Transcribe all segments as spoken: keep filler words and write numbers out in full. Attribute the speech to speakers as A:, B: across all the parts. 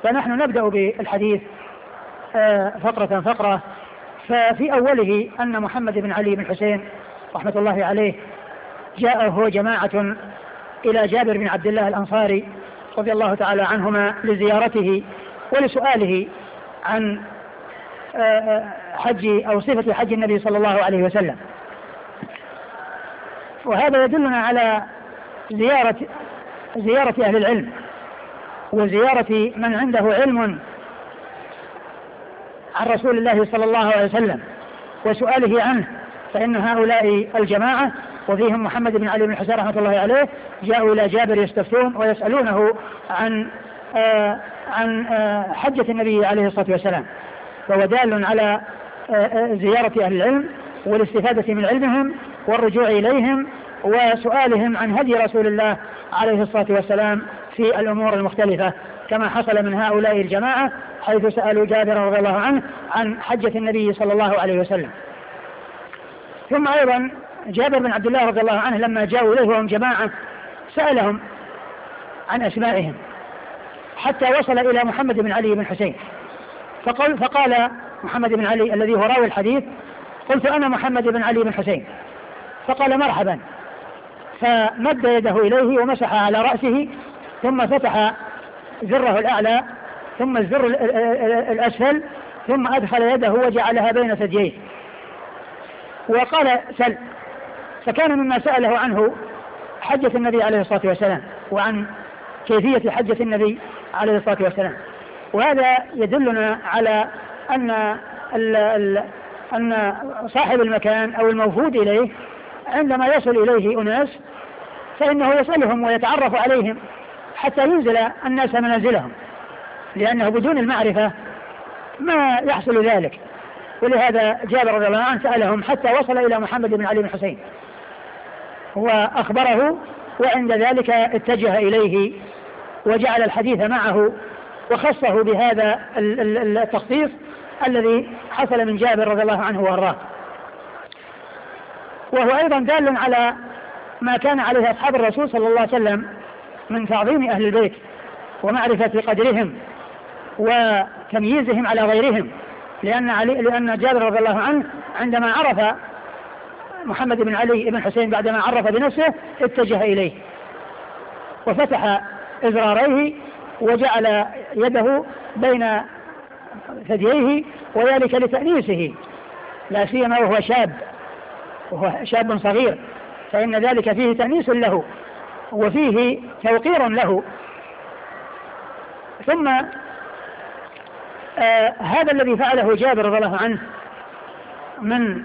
A: فنحن نبدأ بالحديث فقرة فقرة. ففي أوله أن محمد بن علي بن حسين رحمة الله عليه جاءه جماعة إلى جابر بن عبد الله الأنصاري رضي الله تعالى عنهما لزيارته ولسؤاله عن حج أو صفة حج النبي صلى الله عليه وسلم. وهذا يدلنا على زيارة زيارة أهل العلم وزيارة من عنده علم عن رسول الله صلى الله عليه وسلم وسؤاله عنه، فإن هؤلاء الجماعة وفيهم محمد بن علي بن حسين رحمة الله عليه جاءوا إلى جابر يستفتون ويسألونه عن آه عن آه حجة النبي عليه الصلاة والسلام. فهو دال على آه زيارة أهل العلم والاستفادة من علمهم والرجوع إليهم وسؤالهم عن هدي رسول الله عليه الصلاة والسلام في الأمور المختلفة، كما حصل من هؤلاء الجماعة حيث سألوا جابر رضي الله عنه عن حجة النبي صلى الله عليه وسلم. ثم أيضا جابر بن عبد الله رضي الله عنه لما جاءوا إليه وهم جماعة سألهم عن أسمائهم حتى وصل إلى محمد بن علي بن حسين، فقال, فقال محمد بن علي الذي هو راوي الحديث: قلت أنا محمد بن علي بن حسين. فقال: مرحبا. فمد يده إليه ومسح على رأسه ثم فتح زره الأعلى ثم الزر الأسفل ثم أدخل يده وجعلها بين ثدييه وقال: سل. فكان مما سأله عنه حجة النبي عليه الصلاة والسلام وعن كيفية حجة النبي عليه الصلاة والسلام. وهذا يدلنا على أن ال ال أن صاحب المكان أو الموفود إليه عندما يصل إليه أناس فإنه يسألهم ويتعرف عليهم حتى ينزل الناس منازلهم، لأنه بدون المعرفة ما يحصل ذلك. ولهذا جابر رضي الله عنه سألهم حتى وصل إلى محمد بن علي بن حسين وأخبره، وعند ذلك اتجه إليه وجعل الحديث معه وخصه بهذا التخصيص الذي حصل من جابر رضي الله عنه وارضاه. وهو أيضا دال على ما كان عليه أصحاب الرسول صلى الله عليه وسلم من تعظيم أهل البيت ومعرفة قدرهم وتمييزهم على غيرهم، لأن علي لأن جابر رضي الله عنه عندما عرف محمد بن علي بن حسين بعدما عرف بنفسه اتجه إليه وفتح إزراريه وجعل يده بين ثدييه، وذلك لتأنيسه لا سيما وهو شاب وهو شاب صغير، فإن ذلك فيه تأنيس له وفيه توقير له. ثم آه هذا الذي فعله جابر رضي الله عنه من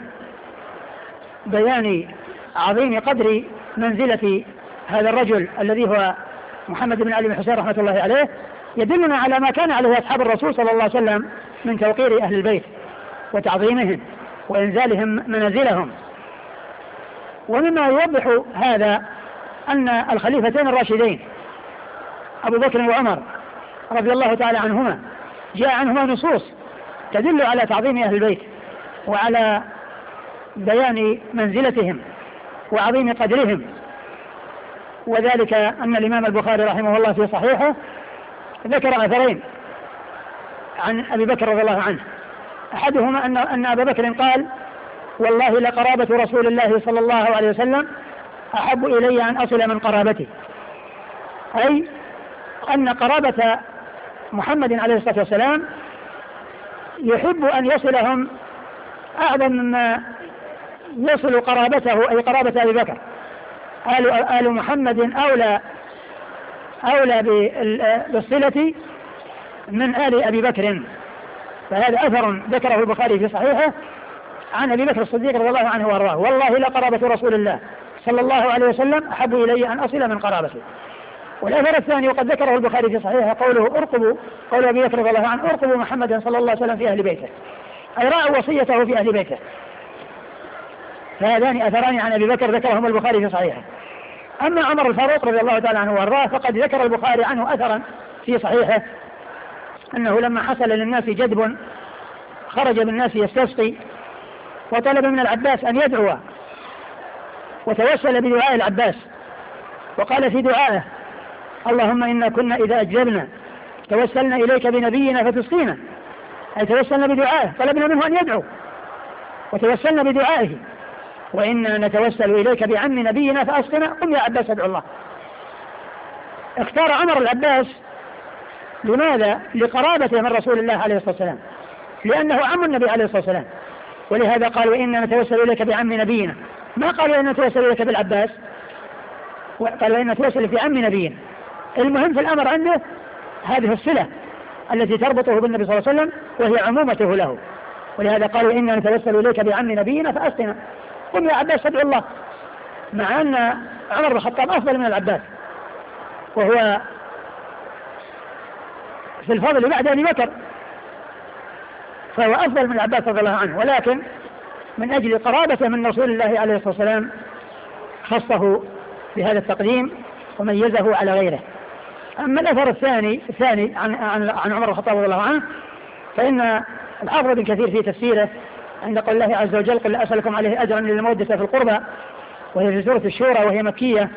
A: بيان عظيم قدر منزلة هذا الرجل الذي هو محمد بن علي بن حسين رحمة الله عليه يدلنا على ما كان عليه أصحاب الرسول صلى الله عليه وسلم من توقير أهل البيت وتعظيمهم وإنزالهم منازلهم. ومما يوضح هذا أن الخليفتين الراشدين أبو بكر وعمر رضي الله تعالى عنهما جاء عنهما نصوص تدل على تعظيم أهل البيت وعلى بيان منزلتهم وعظيم قدرهم، وذلك أن الإمام البخاري رحمه الله في صحيحه ذكر أثرين عن أبي بكر رضي الله عنه. أحدهما أن أن أبا بكر قال: والله لقرابة رسول الله صلى الله عليه وسلم أحب إلي أن أصل من قرابته، أي أن قرابة محمد عليه الصلاة والسلام يحب أن يصلهم أعظم مما يصل قرابته، أي قرابة أبي بكر. آل, آل محمد أولى أولى بالصلة من آل أبي بكر. فهذا أثر ذكره البخاري في صحيحه عن أبي بكر الصديق رضي الله عنه وارضاه: والله لقرابة رسول الله صلى الله عليه وسلم أحب إلي أن أصل من قرابته. والأثر الثاني وقد ذكره البخاري في صحيحه قوله ارقبوا قول أبي بكر رضي الله عنه: ارقبوا محمدا صلى الله عليه وسلم في أهل بيته، أي راعوا وصيته في أهل بيته. فهذان أثران عن أبي بكر ذكرهم البخاري في صحيحه. أما عمر الفاروق رضي الله تعالى عنه وارضاه فقد ذكر البخاري عنه أثرا في صحيحه أنه لما حصل للناس جدب خرج بالناس يستسقي وطلب من العباس أن يدعو، وتوسل بدعاء العباس وقال في دعائه: اللهم إنا كنا إذا أجلبنا توسلنا إليك بنبينا فتسقينا، أي توسلنا بدعائه، طلبنا منه أن يدعو وتوسلنا بدعائه. وإنا نتوسل إليك بعم نبينا فأسقنا، قم يا عباس ادعو الله. اختار عمر العباس لماذا؟ لقرابته من رسول الله عليه الصلاة والسلام، لأنه عم النبي عليه الصلاة والسلام، ولهذا قالوا إنا نتوسل إليك بعم نبينا، ما قالوا إنا نتوسل إليك بالعباس، قالوا إنا نتوسل في عم نبينا. المهم في الأمر عنده هذه الصلة التي تربطه بالنبي صلى الله عليه وسلم وهي عمومته له، ولهذا قالوا إنا نتوسل إليك بعم نبينا فأسقنا، قم يا عباس ادعو الله، مع أن عمر بن الخطاب أفضل من العباس، وهو في الفضل بعد أبي بكر، فهو أفضل من العباس رضي الله عنه، ولكن من أجل قرابته من رسول الله عليه الصلاة والسلام خصه بهذا التقديم وميزه على غيره. أما الأثر الثاني الثاني عن, عن, عن عمر بن الخطاب رضي الله عنه، فإن الحافظ ابن كثير في تفسيره عند قول الله عز وجل قل لا أسألكم عليه أجرا للمودة في القربى، وهي في سورة الشورى وهي مكية،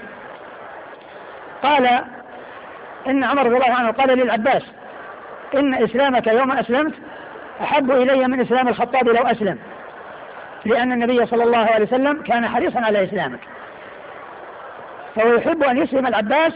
A: قال إن عمر رضي الله عنه قال للعباس إن إسلامك يوم أسلمت أحب إلي من إسلام الخطاب لو أسلم، لأن النبي صلى الله عليه وسلم كان حريصا على إسلامك، فهو يحب أن يسلم العباس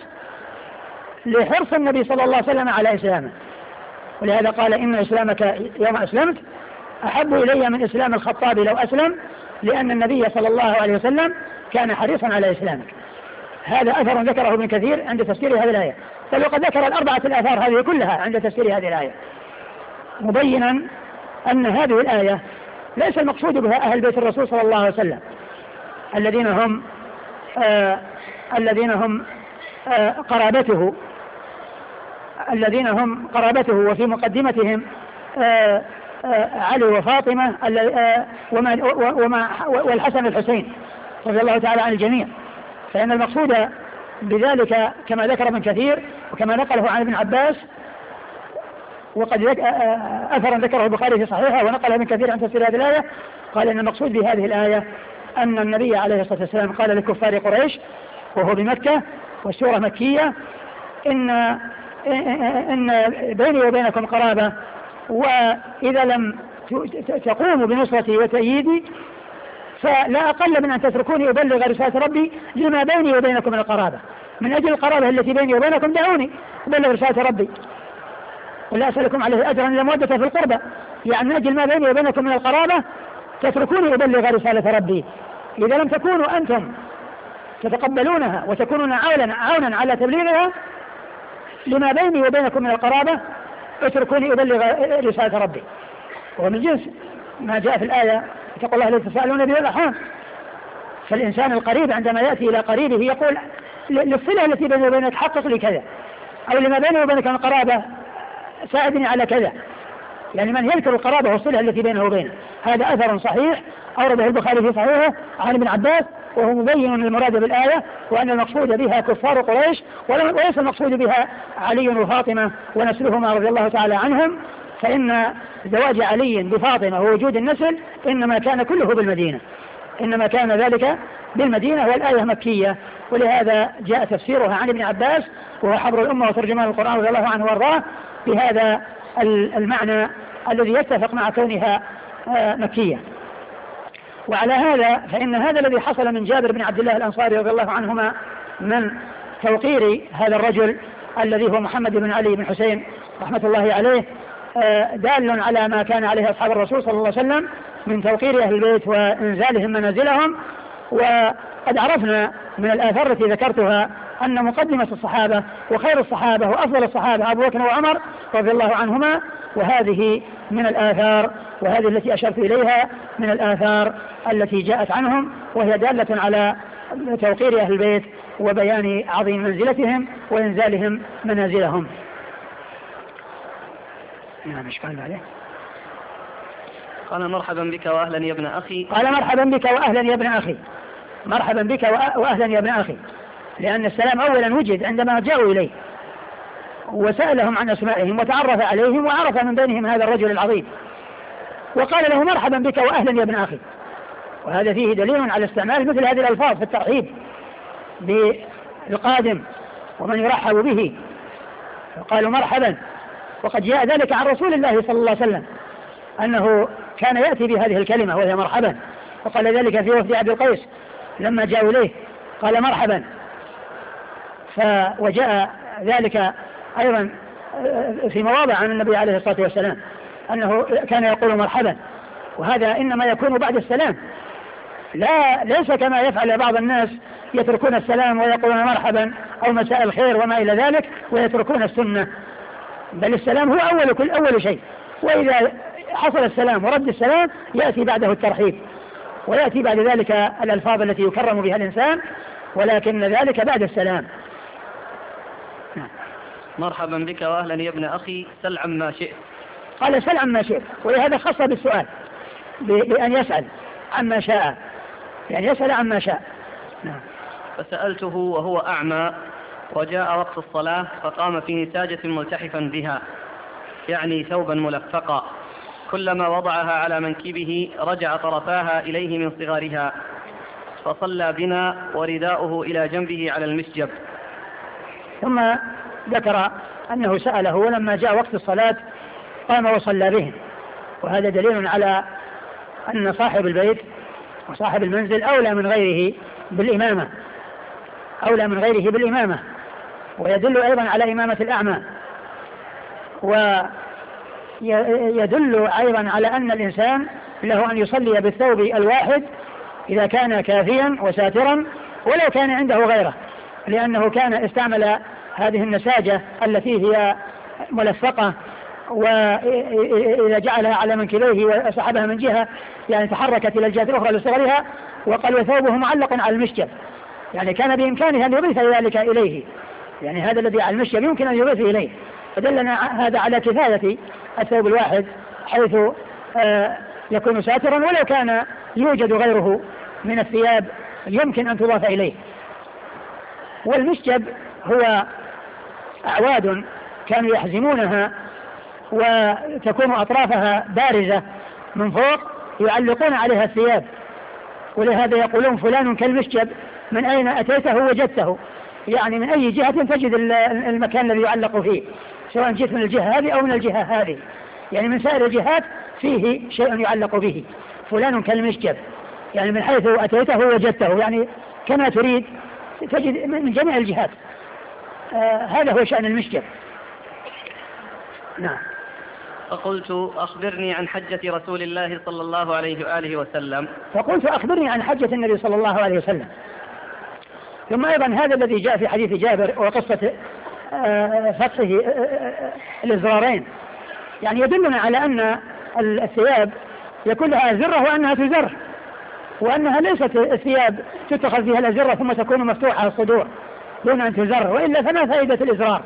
A: لحرص النبي صلى الله عليه وسلم على إسلامه، ولهذا قال إن إسلامك يوم أسلمت أحب إلي من إسلام الخطاب لو أسلم، لأن النبي صلى الله عليه وسلم كان حريصا على إسلامك. هذا أثر ذكره ابن كثير عند تفسير هذه الآية، بل وقد ذكر الأربعة الآثار هذه كلها عند تفسير هذه الآية، مبينا أن هذه الآية ليس المقصود بها أهل بيت الرسول صلى الله عليه وسلم الذين هم آه الذين هم آه قرابته الذين هم قرابته وفي مقدمتهم آه آه علي وفاطمة آه وما وما والحسن والحسين رضي الله تعالى عن الجميع، فإن المقصود بذلك كما ذكر ابن كثير وكما نقله عن ابن عباس، وقد أثرا ذكره البخاري في صحيحه ونقله ابن كثير عن تفسير هذه الآية، قال إن المقصود بهذه الآية أن النبي عليه الصلاة والسلام قال لكفار قريش وهو بمكة والسورة مكية إن إن بيني وبينكم قرابة، وإذا لم تقوموا بنصرتي وتأييدي فلا أقل من أن تتركوني أبلغ رسالة ربي لما بيني وبينكم من القرابة، من أجل القرابة التي بيني وبينكم دعوني أبلغ رسالة ربي ولا أسألكم عليه أجرا إلا مودة في القربى، يعني من أجل ما بيني وبينكم من القرابة تتركوني أبلغ رسالة ربي. إذا لم تكونوا أنتم تتقبلونها وتكونون عونا عونا على تبليغها لما بيني وبينكم من القرابة اتركوني أبلغ رسالة ربي. ومن جنس ما جاء في الآية اتقوا الله الذي تساءلون به والأرحام، فالإنسان القريب عندما يأتي إلى قريبه يقول للصلة التي بيني وبينك حقق لي كذا، أو لما بيني وبينك من قرابة ساعدني على كذا، يعني من يذكر القرابة والصلة التي بينه وبينه. هذا أثر صحيح أورده البخاري في صحيحه عن ابن عباس، وهو مبين المراد بالآية وأن المقصود بها كفار قريش وليس المقصود بها علي وفاطمة ونسلهما رضي الله تعالى عنهم، فإن زواج علي بفاطمة ووجود النسل إنما كان كله بالمدينة، إنما كان ذلك بالمدينة، والآية مكية، ولهذا جاء تفسيرها عن ابن عباس وهو حبر الأمة وترجمان القرآن رضي الله عنه وارضاه بهذا المعنى الذي يتفق مع كونها مكية. وعلى هذا فإن هذا الذي حصل من جابر بن عبد الله الأنصاري رضي الله عنهما من توقير هذا الرجل الذي هو محمد بن علي بن حسين رحمة الله عليه دال على ما كان عليه أصحاب الرسول صلى الله عليه وسلم من توقير أهل البيت وإنزالهم منازلهم. وقد عرفنا من الآثار التي ذكرتها أن مقدمة الصحابة وخير الصحابة وأفضل الصحابة أبو بكر وعمر رضي الله عنهما، وهذه من الآثار وهذه التي أشرت إليها من الآثار التي جاءت عنهم، وهي دالة على توقير أهل البيت وبيان عظيم منزلتهم وإنزالهم منازلهم. نعم ايش قال عليه؟
B: قال مرحبا بك وأهلا يا ابن أخي.
A: قال مرحبا بك وأهلا يا ابن أخي، مرحبا بك وأهلا يا ابن أخي، لأن السلام أولا وجد عندما جاءوا إليه وسألهم عن أسمائهم وتعرف عليهم وعرف من بينهم هذا الرجل العظيم، وقال له مرحبا بك وأهلا يا ابن أخي. وهذا فيه دليل على استعمال مثل هذه الألفاظ في الترحيب بالقادم ومن يرحب به، قالوا مرحبا وقد جاء ذلك عن رسول الله صلى الله عليه وسلم أنه كان يأتي بهذه الكلمة وهي مرحبا، وقال ذلك في وفد عبد القيس لما جاءوا إليه قال مرحبا. وجاء ذلك أيضا في مواضع عن النبي عليه الصلاة والسلام أنه كان يقول مرحبا، وهذا إنما يكون بعد السلام، لا ليس كما يفعل بعض الناس يتركون السلام ويقولون مرحبا أو مساء الخير وما إلى ذلك ويتركون السنة، بل السلام هو أول كل أول شيء، وإذا حصل السلام ورد السلام يأتي بعده الترحيب، ويأتي بعد ذلك الألفاظ التي يكرم بها الإنسان، ولكن ذلك بعد السلام.
B: مرحبا بك وأهلا يا ابن أخي، سل عما شئت.
A: قال سل عما شئت، ولهذا خص بالسؤال بأن يسأل عما شاء، يعني يسأل عما شاء. نعم.
B: فسألته وهو أعمى وجاء وقت الصلاة فقام في نتاجة ملتحفا بها، يعني ثوبا ملفقا، كلما وضعها على منكبه رجع طرفاها إليه من صغارها، فصلى بنا ورداؤه إلى جنبه على المسجب.
A: ثم ذكر أنه سأله ولما جاء وقت الصلاة قام وصلى بهم، وهذا دليل على أن صاحب البيت وصاحب المنزل أولى من غيره بالإمامة، أولى من غيره بالإمامة، ويدل أيضا على إمامة الأعمى، ويدل أيضا على أن الإنسان له أن يصلي بالثوب الواحد إذا كان كافيا وساترا ولو كان عنده غيره، لأنه كان استعمل هذه النساجة التي هي ملفقة، وإذا جعلها على منكبيه وسحبها من جهة يعني تحركت إلى الجهة الأخرى لصغرها، وقال وثوبه معلق على المشجب، يعني كان بإمكانه أن يضيف ذلك إليه، يعني هذا الذي على المشجب يمكن أن يضيف إليه، فدلنا هذا على كفاية الثوب الواحد حيث آه يكون ساترا ولو كان يوجد غيره من الثياب يمكن أن تضاف إليه. والمشجب هو أعواد كانوا يحزمونها وتكون أطرافها بارزة من فوق يعلقون عليها الثياب، ولهذا يقولون فلان كالمشجب، من أين أتيته وجدته، يعني من أي جهة تجد المكان الذي يعلق فيه، سواء جئت من الجهة هذه أو من الجهة هذه، يعني من سائر الجهات فيه شيء يعلق به، فلان كالمشجب، يعني من حيث أتيته وجدته، يعني كما تريد تجد من جميع الجهات. آه هذا هو شأن المشجب. نعم.
B: فقلت أخبرني عن حجة رسول الله صلى الله عليه وآله وسلم.
A: فقلت أخبرني عن حجة النبي صلى الله عليه وسلم. ثم أيضا هذا الذي جاء في حديث جابر وقصة آه فتحه آه الإزرارين، يعني يدلنا على أن الثياب يكون لها أزرة وأنها تزر، وأنها ليست الثياب تتخذ فيها الأزرة ثم تكون مفتوحة الصدور دون أن تزر، وإلا فما فائدة الإزرار.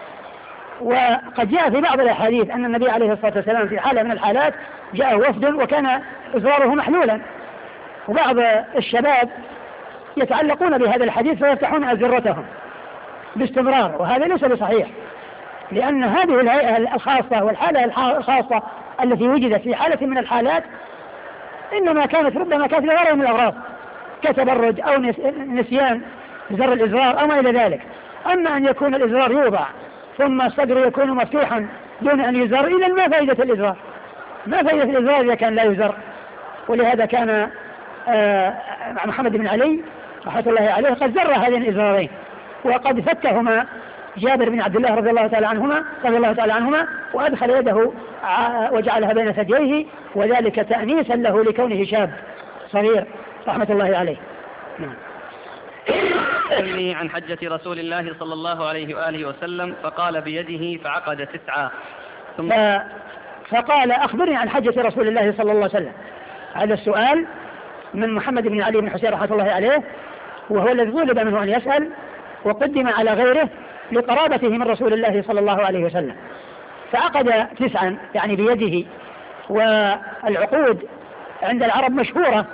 A: وقد جاء في بعض الأحاديث أن النبي عليه الصلاة والسلام في حالة من الحالات جاء وفد وكان إزراره محلولا، وبعض الشباب يتعلقون بهذا الحديث فيفتحون أزرتهم باستمرار، وهذا ليس بصحيح، لأن هذه الهيئة الخاصة والحالة الخاصة التي وجدت في حالة من الحالات إنما كانت ربما كانت لغير من الأغراض كتبرج أو نسيان زر الإزرار أو ما إلى ذلك. أما أن يكون الإزرار يوضع ثم الصدر يكون مفتوحا دون أن يزر، إذا ما فائدة الإزرار؟ ما فائدة الإزرار إذا كان لا يزر؟ ولهذا كان آه محمد بن علي رحمة الله عليه قد زر هذين الإزرارين، وقد فكهما جابر بن عبد الله رضي الله تعالى عنهما رضي الله تعالى عنهما وأدخل يده وجعلها بين ثدييه، وذلك تأنيسا له لكونه شاب صغير رحمة الله عليه. نعم.
B: أخبرني عن حجة رسول الله صلى الله عليه وآله وسلم، فقال بيده فعقد تسعة.
A: ثم فقال أخبرني عن حجة رسول الله صلى الله عليه وسلم. هذا السؤال من محمد بن علي بن حسين رحمة الله عليه، وهو الذي طلب منه أن يسأل وقدم على غيره لقرابته من رسول الله صلى الله عليه وسلم، فعقد تسعا يعني بيده. والعقود عند العرب مشهورة،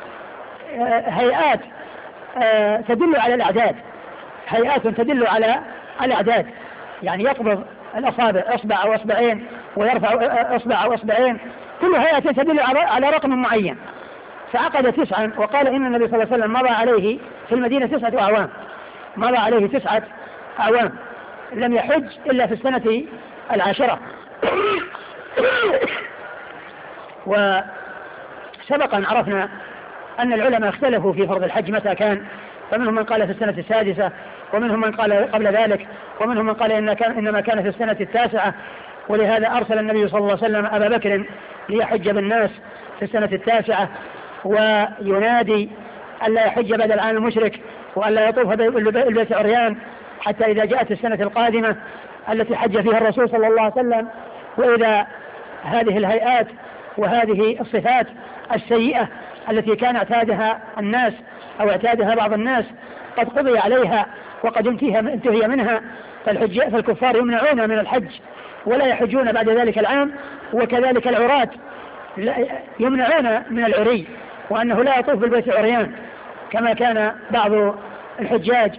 A: هيئات تدل على الأعداد، هيئات تدل على الأعداد، يعني يقبض الأصابع أصبع أو أصبعين ويرفع أصبع أو أصبعين، كل هيئة تدل على رقم معين. فعقد تسعا، وقال إن النبي صلى الله عليه وسلم مضى عليه في المدينة تسعة أعوام، مضى عليه تسعة أعوام، لم يحج إلا في السنة العاشرة وسبق أن عرفنا أن العلماء اختلفوا في فرض الحج متى كان، فمنهم من قال في السنة السادسة، ومنهم من قال قبل ذلك، ومنهم من قال إن كان إنما كان في السنة التاسعة، ولهذا أرسل النبي صلى الله عليه وسلم أبا بكر ليحج بالناس في السنة التاسعة، وينادي ألا يحج بعد العام المشرك وألا يطوف بالبيت عريان حتى إذا جاءت السنة القادمة التي حج فيها الرسول صلى الله عليه وسلم، وإذا هذه الهيئات وهذه الصفات السيئة التي كان اعتادها الناس أو اعتادها بعض الناس قد قضي عليها وقد انتهي منها، فالكفار يمنعون من الحج ولا يحجون بعد ذلك العام، وكذلك العراة يمنعون من العري، وأنه لا يطوف بالبيت عريان كما كان بعض الحجاج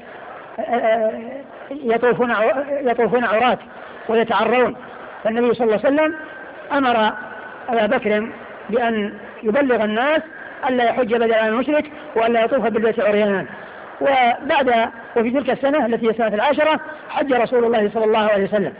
A: يطوفون يطوفون عراة ويتعرون. فالنبي صلى الله عليه وسلم أمر أبا بكر بأن يبلغ الناس ألا يحج بدل عن المشرك وألا يطوف بالبيت عريان. وبعد وفي تلك السنة التي هي سنة العاشرة حج رسول الله صلى الله عليه وسلم.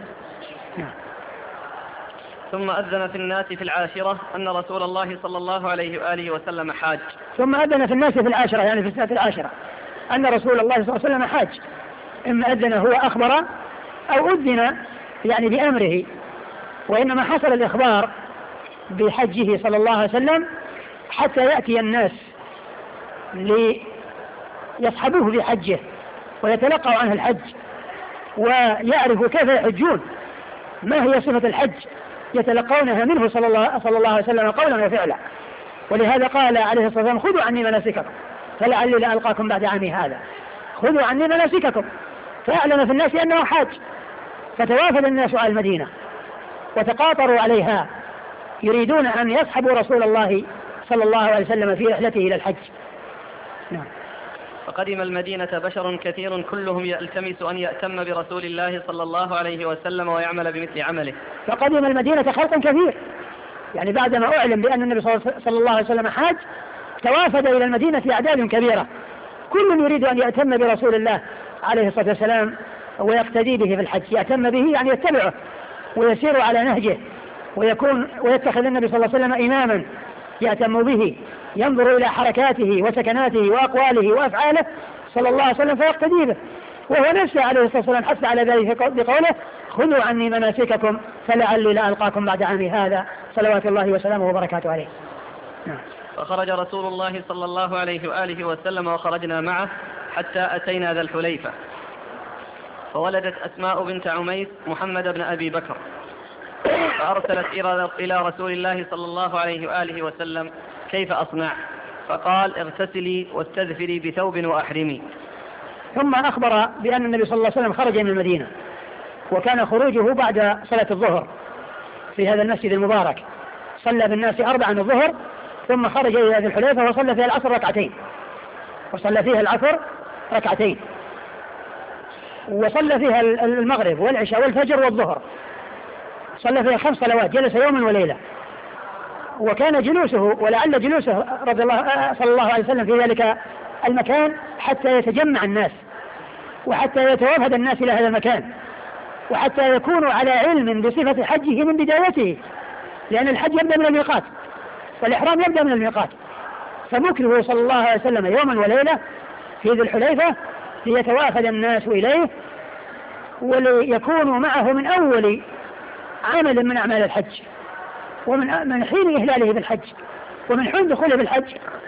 B: ثم أذن في الناس في العاشرة أن رسول الله صلى الله عليه وآله وسلم حاج.
A: ثم أذن في الناس في العاشرة يعني في السنة العاشرة أن رسول الله صلى الله عليه وسلم حاج، إما أذن هو أخبر أو أذن يعني بأمره، وإنما حصل الإخبار بحجه صلى الله عليه وسلم حتى يأتي الناس ليصحبوه في حجه ويتلقوا عنه الحج ويعرفوا كيف يحجون، ما هي صفة الحج يتلقونها منه صلى الله, صلى الله عليه وسلم قولا وفعلا. ولهذا قال عليه الصلاة والسلام خذوا عني مناسككم فلعلي لا ألقاكم بعد عامي هذا، خذوا عني مناسككم. فأعلن في الناس أنه حاج، فتوافد الناس على المدينة وتقاطروا عليها يريدون أن يصحبوا رسول الله صلى الله عليه وسلم في رحلته إلى الحج. نعم.
B: فقدم المدينة بشر كثير كلهم يلتمس أن يأتم برسول الله صلى الله عليه وسلم ويعمل بمثل عمله.
A: فقدم المدينة خلق كثير، يعني بعدما أعلم بأن النبي صلى الله عليه وسلم حاج توافد إلى المدينة أعداد كبيرة، كل يريد أن يأتم برسول الله عليه الصلاة والسلام ويقتدي به في الحج. يأتم به يعني يتبعه ويسير على نهجه ويكون ويتخذ النبي صلى الله عليه وسلم إماما يأتم به، ينظر إلى حركاته وسكناته وأقواله وأفعاله صلى الله عليه وسلم فيقتدي به. وهو نفسه عليه الصلاة والسلام حث على ذلك بقوله خذوا عني مناسككم فلعلي لا ألقاكم بعد عامي هذا، صلوات الله وسلامه وبركاته عليه. نعم.
B: فخرج رسول الله صلى الله عليه وآله وسلم وخرجنا معه حتى أتينا ذا الحليفة، فولدت أسماء بنت عميس محمد بن أبي بكر، فأرسلت إلى رسول الله صلى الله عليه وآله وسلم كيف أصنع؟ فقال اغتسلي واستذفري بثوب وأحرمي.
A: ثم أخبر بأن النبي صلى الله عليه وسلم خرج من المدينة، وكان خروجه بعد صلاة الظهر في هذا المسجد المبارك، صلى بالناس أربعا الظهر ثم خرج إلى ذي الحليفة وصلى فيها العصر ركعتين وصلى فيها العصر ركعتين وصلى فيها المغرب والعشاء والفجر والظهر، صلى فيها خمس صلوات، جلس يوما وليلة. وكان جلوسه ولعل جلوسه رضي الله صلى الله عليه وسلم في ذلك المكان حتى يتجمع الناس وحتى يتوافد الناس إلى هذا المكان وحتى يكونوا على علم بصفة حجه من بدايته، لأن الحج يبدأ من الميقات والإحرام يبدأ من الميقات. فمكره صلى الله عليه وسلم يوما وليلة في ذي الحليفة ليتوافد الناس إليه وليكونوا معه من أول عمل من أعمال الحج ومن من حين إهلاله بالحج ومن حين دخوله بالحج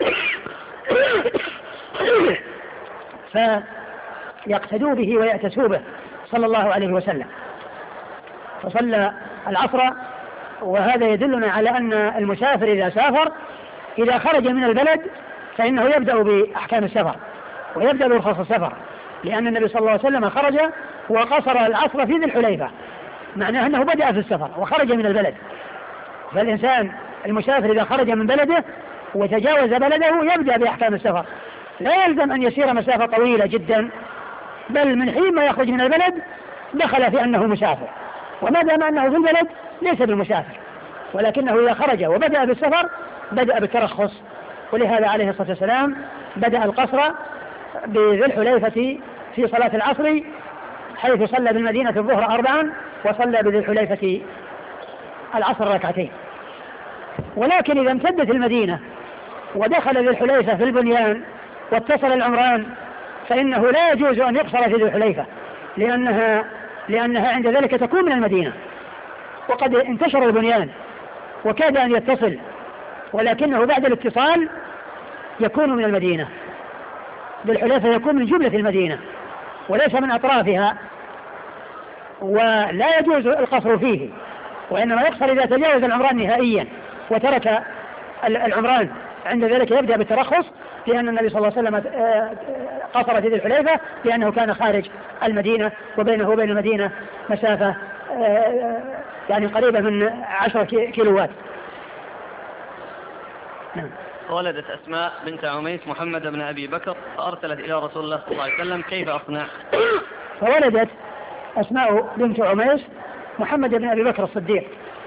A: فيقتدوا به ويأتسوا به صلى الله عليه وسلم. فصلى العصر، وهذا يدلنا على أن المسافر إذا سافر إذا خرج من البلد فإنه يبدأ بأحكام السفر ويبدأ برخص السفر، لأن النبي صلى الله عليه وسلم خرج وقصر العصر في ذي الحليفة، معناه أنه بدأ في السفر وخرج من البلد. فالإنسان المسافر إذا خرج من بلده وتجاوز بلده يبدأ بأحكام السفر، لا يلزم أن يسير مسافة طويلة جدا، بل من حين ما يخرج من البلد دخل في أنه مسافر، وما دام أنه في البلد ليس بالمسافر، ولكنه إذا خرج وبدأ بالسفر بدأ بالترخص. ولهذا عليه الصلاة والسلام بدأ القصر بذي الحليفة في صلاة العصر، حيث صلى بالمدينة الظهر أربعا وصلى بذي الحليفة العصر ركعتين. ولكن إذا امتدت المدينة ودخل ذي الحليفة في البنيان واتصل العمران فإنه لا يجوز أن يقصر في ذي الحليفة، لأنها, لأنها عند ذلك تكون من المدينة، وقد انتشر البنيان وكاد أن يتصل، ولكنه بعد الاتصال يكون من المدينة. ذي الحليفة يكون من جملة المدينة وليس من أطرافها، ولا يجوز القصر فيه، وإنما يقصر إذا تجاوز العمران نهائيا وترك العمران، عند ذلك يبدأ بالترخص، لأن النبي صلى الله عليه وسلم قصر في ذي الحليفة لأنه كان خارج المدينة وبينه وبين المدينة مسافة يعني قريبة من عشرة كيلوات.
B: نعم. ولدت أسماء بنت عميس محمد بن أبي بكر فأرسلت إلى رسول الله صلى الله عليه وسلم كيف أصنع؟
A: فولدت أسماء بنت عميس محمد بن أبي بكر الصديق،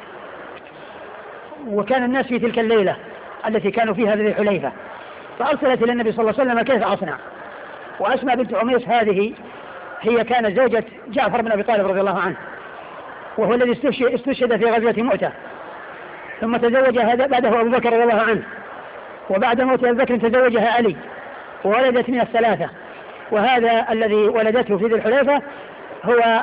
A: وكان الناس في تلك الليلة التي كانوا فيها ذي الحليفة، فأرسلت إلى النبي صلى الله عليه وسلم كيف أصنع. وأسماء بنت عميس هذه هي كانت زوجة جعفر بن أبي طالب رضي الله عنه، وهو الذي استشهد في غزوة مؤتة، ثم تزوج هذا بعده أبو بكر رضي الله عنه، وبعد موت أبي بكر تزوجها علي وولدت من الثلاثة. وهذا الذي ولدته في ذي الحليفة هو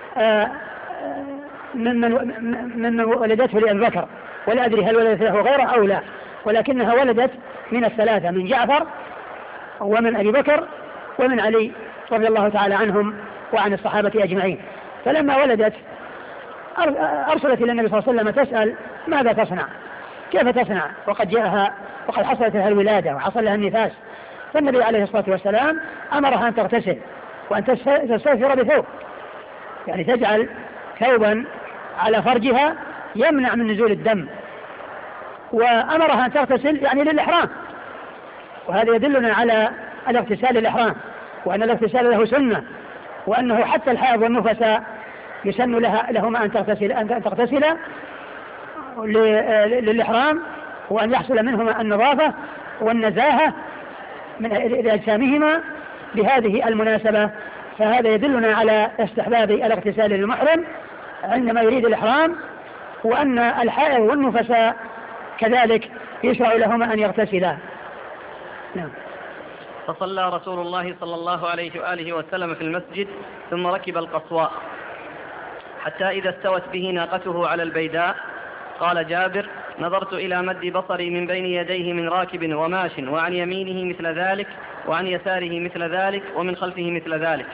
A: ممن من ولدته لأبي بكر، ولا أدري هل ولدت له غيره أو لا، ولكنها ولدت من الثلاثة، من جعفر ومن أبي بكر ومن علي رضي الله تعالى عنهم وعن الصحابة أجمعين. فلما ولدت أرسلت إلى النبي صلى الله عليه وسلم تسأل ماذا تصنع، كيف تصنع، وقد جاءها وقد حصلت لها الولادة وحصل لها النفاس. فالنبي عليه الصلاة والسلام أمرها أن تغتسل وأن تستغفر بثوب، يعني تجعل ثوبا على فرجها يمنع من نزول الدم، وأمرها أن تغتسل يعني للإحرام. وهذا يدلنا على الاغتسال للإحرام، وأن الاغتسال له سنة، وأنه حتى الحائض والنفساء يسن لها لهما أن تغتسل أن تغتسل للإحرام، وأن يحصل منهما النظافة والنزاهة من أجسامهما بهذه المناسبة. فهذا يدلنا على استحباب الاغتسال للمحرم عندما يريد الإحرام، وأن الحائض والنفساء كذلك يشرع لهما أن يغتسلا. نعم.
B: فصلى رسول الله صلى الله عليه وآله وسلم في المسجد ثم ركب القصواء حتى إذا استوت به ناقته على البيداء. قال جابر: نظرت إلى مد بصري من بين يديه من راكب وماش، وعن يمينه مثل ذلك، وعن يساره مثل ذلك، ومن خلفه مثل ذلك.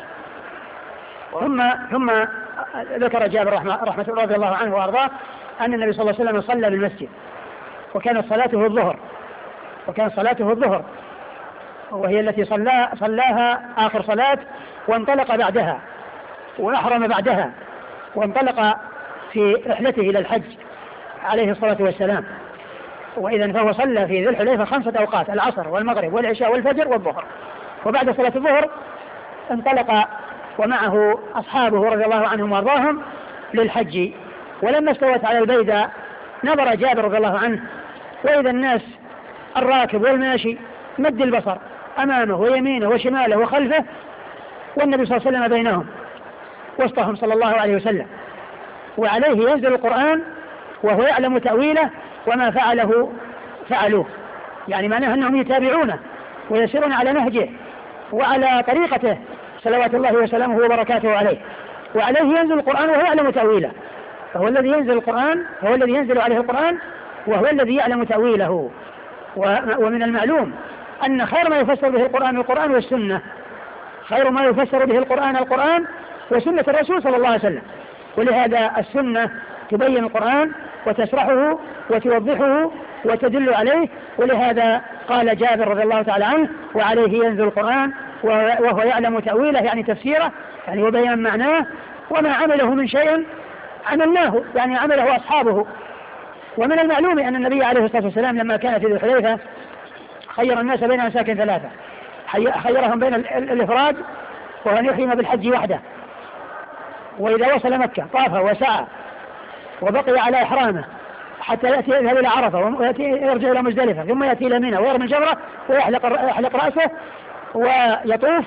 A: ثم ثم ذكر جابر رحمة, رحمة الله رضي الله عنه وأرضاه أن النبي صلى الله عليه وسلم صلى بالمسجد، وكانت صلاته الظهر وكانت صلاته الظهر وهي التي صلى صلاها آخر صلاة، وانطلق بعدها وأحرم بعدها، وانطلق في رحلته إلى الحج عليه الصلاة والسلام. وإذا فهو صلى في ذي الحليفة خمسة أوقات: العصر والمغرب والعشاء والفجر والظهر. وبعد صلاة الظهر انطلق ومعه أصحابه رضي الله عنهم وارضاهم للحج. ولما استوت على البيداء نظر جابر رضي الله عنه، وإذا الناس الراكب والماشي مد البصر أمامه ويمينه وشماله وخلفه، والنبي صلى الله عليه وسلم بينهم وسطهم صلى الله عليه وسلم، وعليه ينزل القرآن وهو يعلم تأويله، وما فعله فعلوه، يعني معناه أنهم يتابعونه ويسيرون على نهجه وعلى طريقته صلوات الله وسلامه وبركاته عليه، وعليه ينزل القرآن وهو يعلم تأويله. فهو الذي ينزل القرآن هو الذي ينزل عليه القرآن وهو الذي يعلم تأويله. ومن المعلوم أن خير ما يفسر به القرآن القرآن والسنة، خير ما يفسر به القرآن القرآن وسنة الرسول صلى الله عليه وسلم. ولهذا السنة تبين القرآن وتشرحه وتوضحه وتدل عليه. ولهذا قال جابر رضي الله تعالى عنه: وعليه ينزل القرآن وهو يعلم تأويله، يعني تفسيره، يعني وبيان معناه، وما عمله من شيء عملناه، يعني عمله أصحابه. ومن المعلوم أن النبي عليه الصلاة والسلام لما كان في ذي الحليفة خير الناس بين أمساك ثلاثة: خيرهم بين الإفراد وأن يحرم بالحج وحده، وإذا وصل مكة طاف وسعى وبقي على إحرامه حتى يأتي يذهب إلى عرفة ويأتي يرجع إلى مزدلفة، ثم يأتي إلى منى ويرمي الجمرة ويحلق يحلق رأسه ويطوف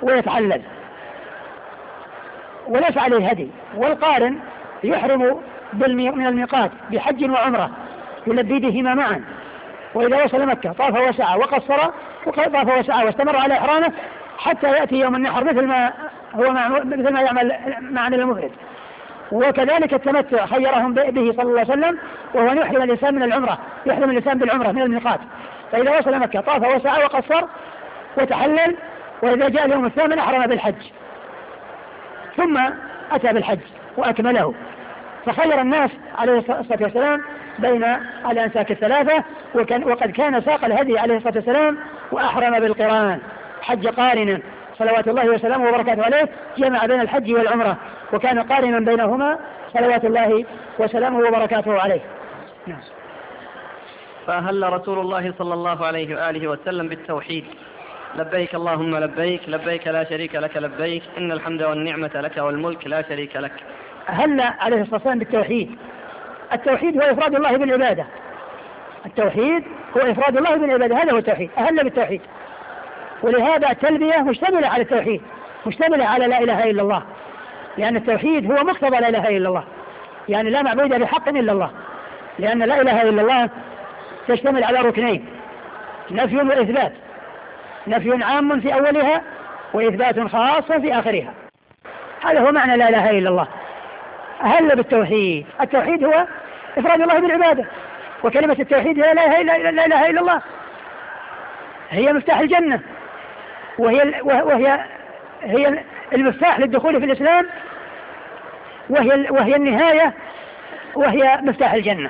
A: ويتحلل وليس عليه هدي. والقارن يحرم من الميقات بحج وعمرة يلبي بهما معا، وإذا وصل مكة طاف وسعى وقصر طاف وسعى واستمر على إحرامه حتى يأتي يوم النحر مثل ما هو مثل ما يعمل معنى المفرد. وكذلك التمتع خيرهم به صلى الله عليه وسلم، وهو أن يحرم الإنسان من العمرة، يحرم الإنسان بالعمرة من الميقات، فإذا وصل مكة طاف وسعى وقصر وتحلل، وإذا جاء اليوم الثامن أحرم بالحج ثم أتى بالحج وأكمله. فخير الناس عليه الصلاة والسلام بين الأنساك الثلاثة، وكان وقد كان ساق الهدي عليه الصلاة والسلام وأحرم بالقران، حج قارنا صلوات الله وسلامه وبركاته عليه، جمع بين الحج والعمرة وكان قارنا بينهما صلوات الله وسلامه وبركاته عليه. نعم.
B: فأهل رسول الله صلى الله عليه وآله وسلم بالتوحيد: لبيك اللهم لبيك، لبيك لا شريك لك لبيك، إن الحمد والنعمة لك والملك لا شريك لك.
A: أهل عليه الصلاة والسلام بالتوحيد. التوحيد هو إفراد الله بالعبادة، التوحيد هو إفراد الله بالعبادة، هذا هو التوحيد، أهل بالتوحيد. ولهذا التلبية مشتملة على التوحيد، مشتملة على لا إله إلا الله، لأن التوحيد هو مقتضى لا إله إلا الله، يعني لا معبود بحق إلا الله، لأن لا إله إلا الله تشتمل على ركنين: نفي وإثبات، نفي عام في أولها وإثبات خاص في آخرها، هذا هو معنى لا إله إلا الله. أهل بالتوحيد. التوحيد هو إفراد الله بالعبادة، وكلمة التوحيد هي لا إله إلا الله، هي مفتاح الجنة، وهي وهي هي المفتاح للدخول في الإسلام، وهي وهي النهاية، وهي مفتاح الجنة.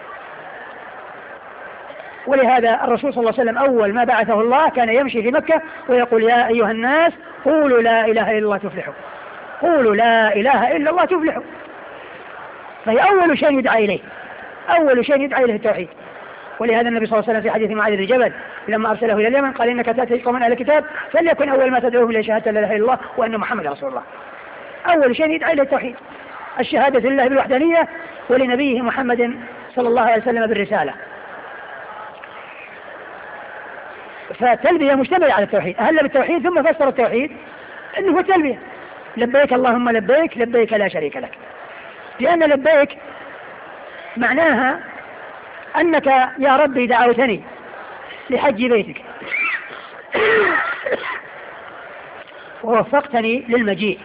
A: ولهذا الرسول صلى الله عليه وسلم أول ما بعثه الله كان يمشي في مكة ويقول: يا أيها الناس قولوا لا إله إلا الله تفلحوا، قولوا لا إله إلا الله تفلحوا. فهي أول شيء يدعى إليه، أول شيء يدعى إليه التوحيد. ولهذا النبي صلى الله عليه وسلم في حديث معاذ بن جبل لما أرسله إلى اليمن قال: إنك تأتي قوما أهل الكتاب فليكن أول ما تدعوهم إلى شهادة لا إله إلا الله وأن محمد رسول الله. أول شيء يدعى إليه التوحيد، الشهادة لله بالوحدانية ولنبيه محمد صلى الله عليه وسلم بالرسالة. فالتلبية مشتملة على التوحيد. أهل بالتوحيد ثم فسر التوحيد أنه هو التلبية: لبيك اللهم لبيك، لبيك لا شريك لك. لأن لبيك معناها أنك يا ربي دعوتني لحج بيتك ووفقتني للمجيء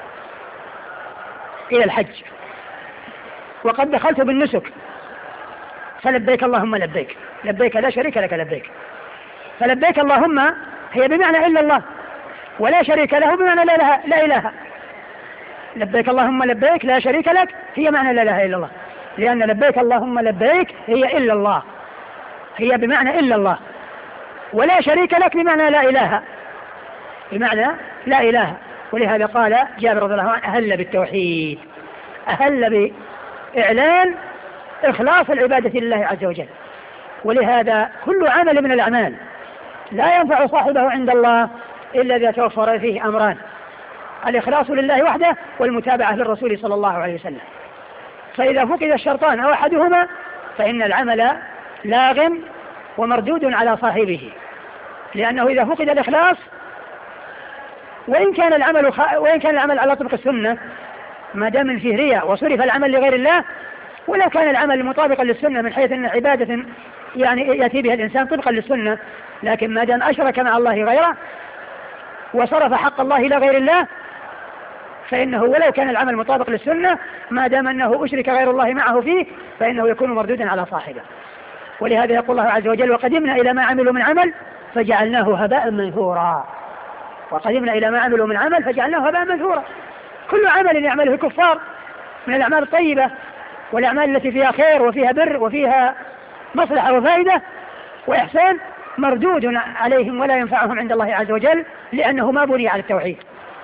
A: إلى الحج، وقد دخلت بالنسك، فلبيك اللهم لبيك، لبيك لا شريك لك لبيك. فلبيك اللهم هي بمعنى إلا الله، ولا شريك له بمعنى لا إله, لا إله. لبيك اللهم لبيك لا شريك لك هي معنى لا إله إلا الله، لأن لبيك اللهم لبيك هي إلا الله، هي بمعنى إلا الله، ولا شريك لك بمعنى لا إله، بمعنى لا إله. ولهذا قال جابر رضي الله عنه: أهل بالتوحيد، أهل بإعلان إخلاص العبادة لله عز وجل. ولهذا كل عمل من الأعمال لا ينفع صاحبه عند الله إلا إذا توفر فيه أمران: الإخلاص لله وحده والمتابعة للرسول صلى الله عليه وسلم. فإذا فقد الشرطان أو أحدهما فإن العمل لاغ ومردود على صاحبه، لأنه إذا فقد الإخلاص وإن كان العمل خ... وإن كان العمل على طبق السنة ما دام فيه رياء وصرف العمل لغير الله، ولا كان العمل مطابقا للسنة من حيث أن عبادة يعني يأتي بها الإنسان طبقا للسنة، لكن ما دام أشرك مع الله غيره وصرف حق الله إلى غير الله فإنه ولو كان العمل مطابق للسنة ما دام أنه أشرك غير الله معه فيه فإنه يكون مردودا على صاحبه. ولهذا يقول الله عز وجل: وقدمنا إلى ما عملوا من عمل فجعلناه هباء منثورا. وقدمنا إلى ما عملوا من عمل فجعلناه هباء منثورا. كل عمل يعمله الكفار من الأعمال الطيبة والأعمال التي فيها خير وفيها بر وفيها مصلحة وفائدة وإحسان مردود عليهم ولا ينفعهم عند الله عز وجل، لأنه ما بني على التوحيد.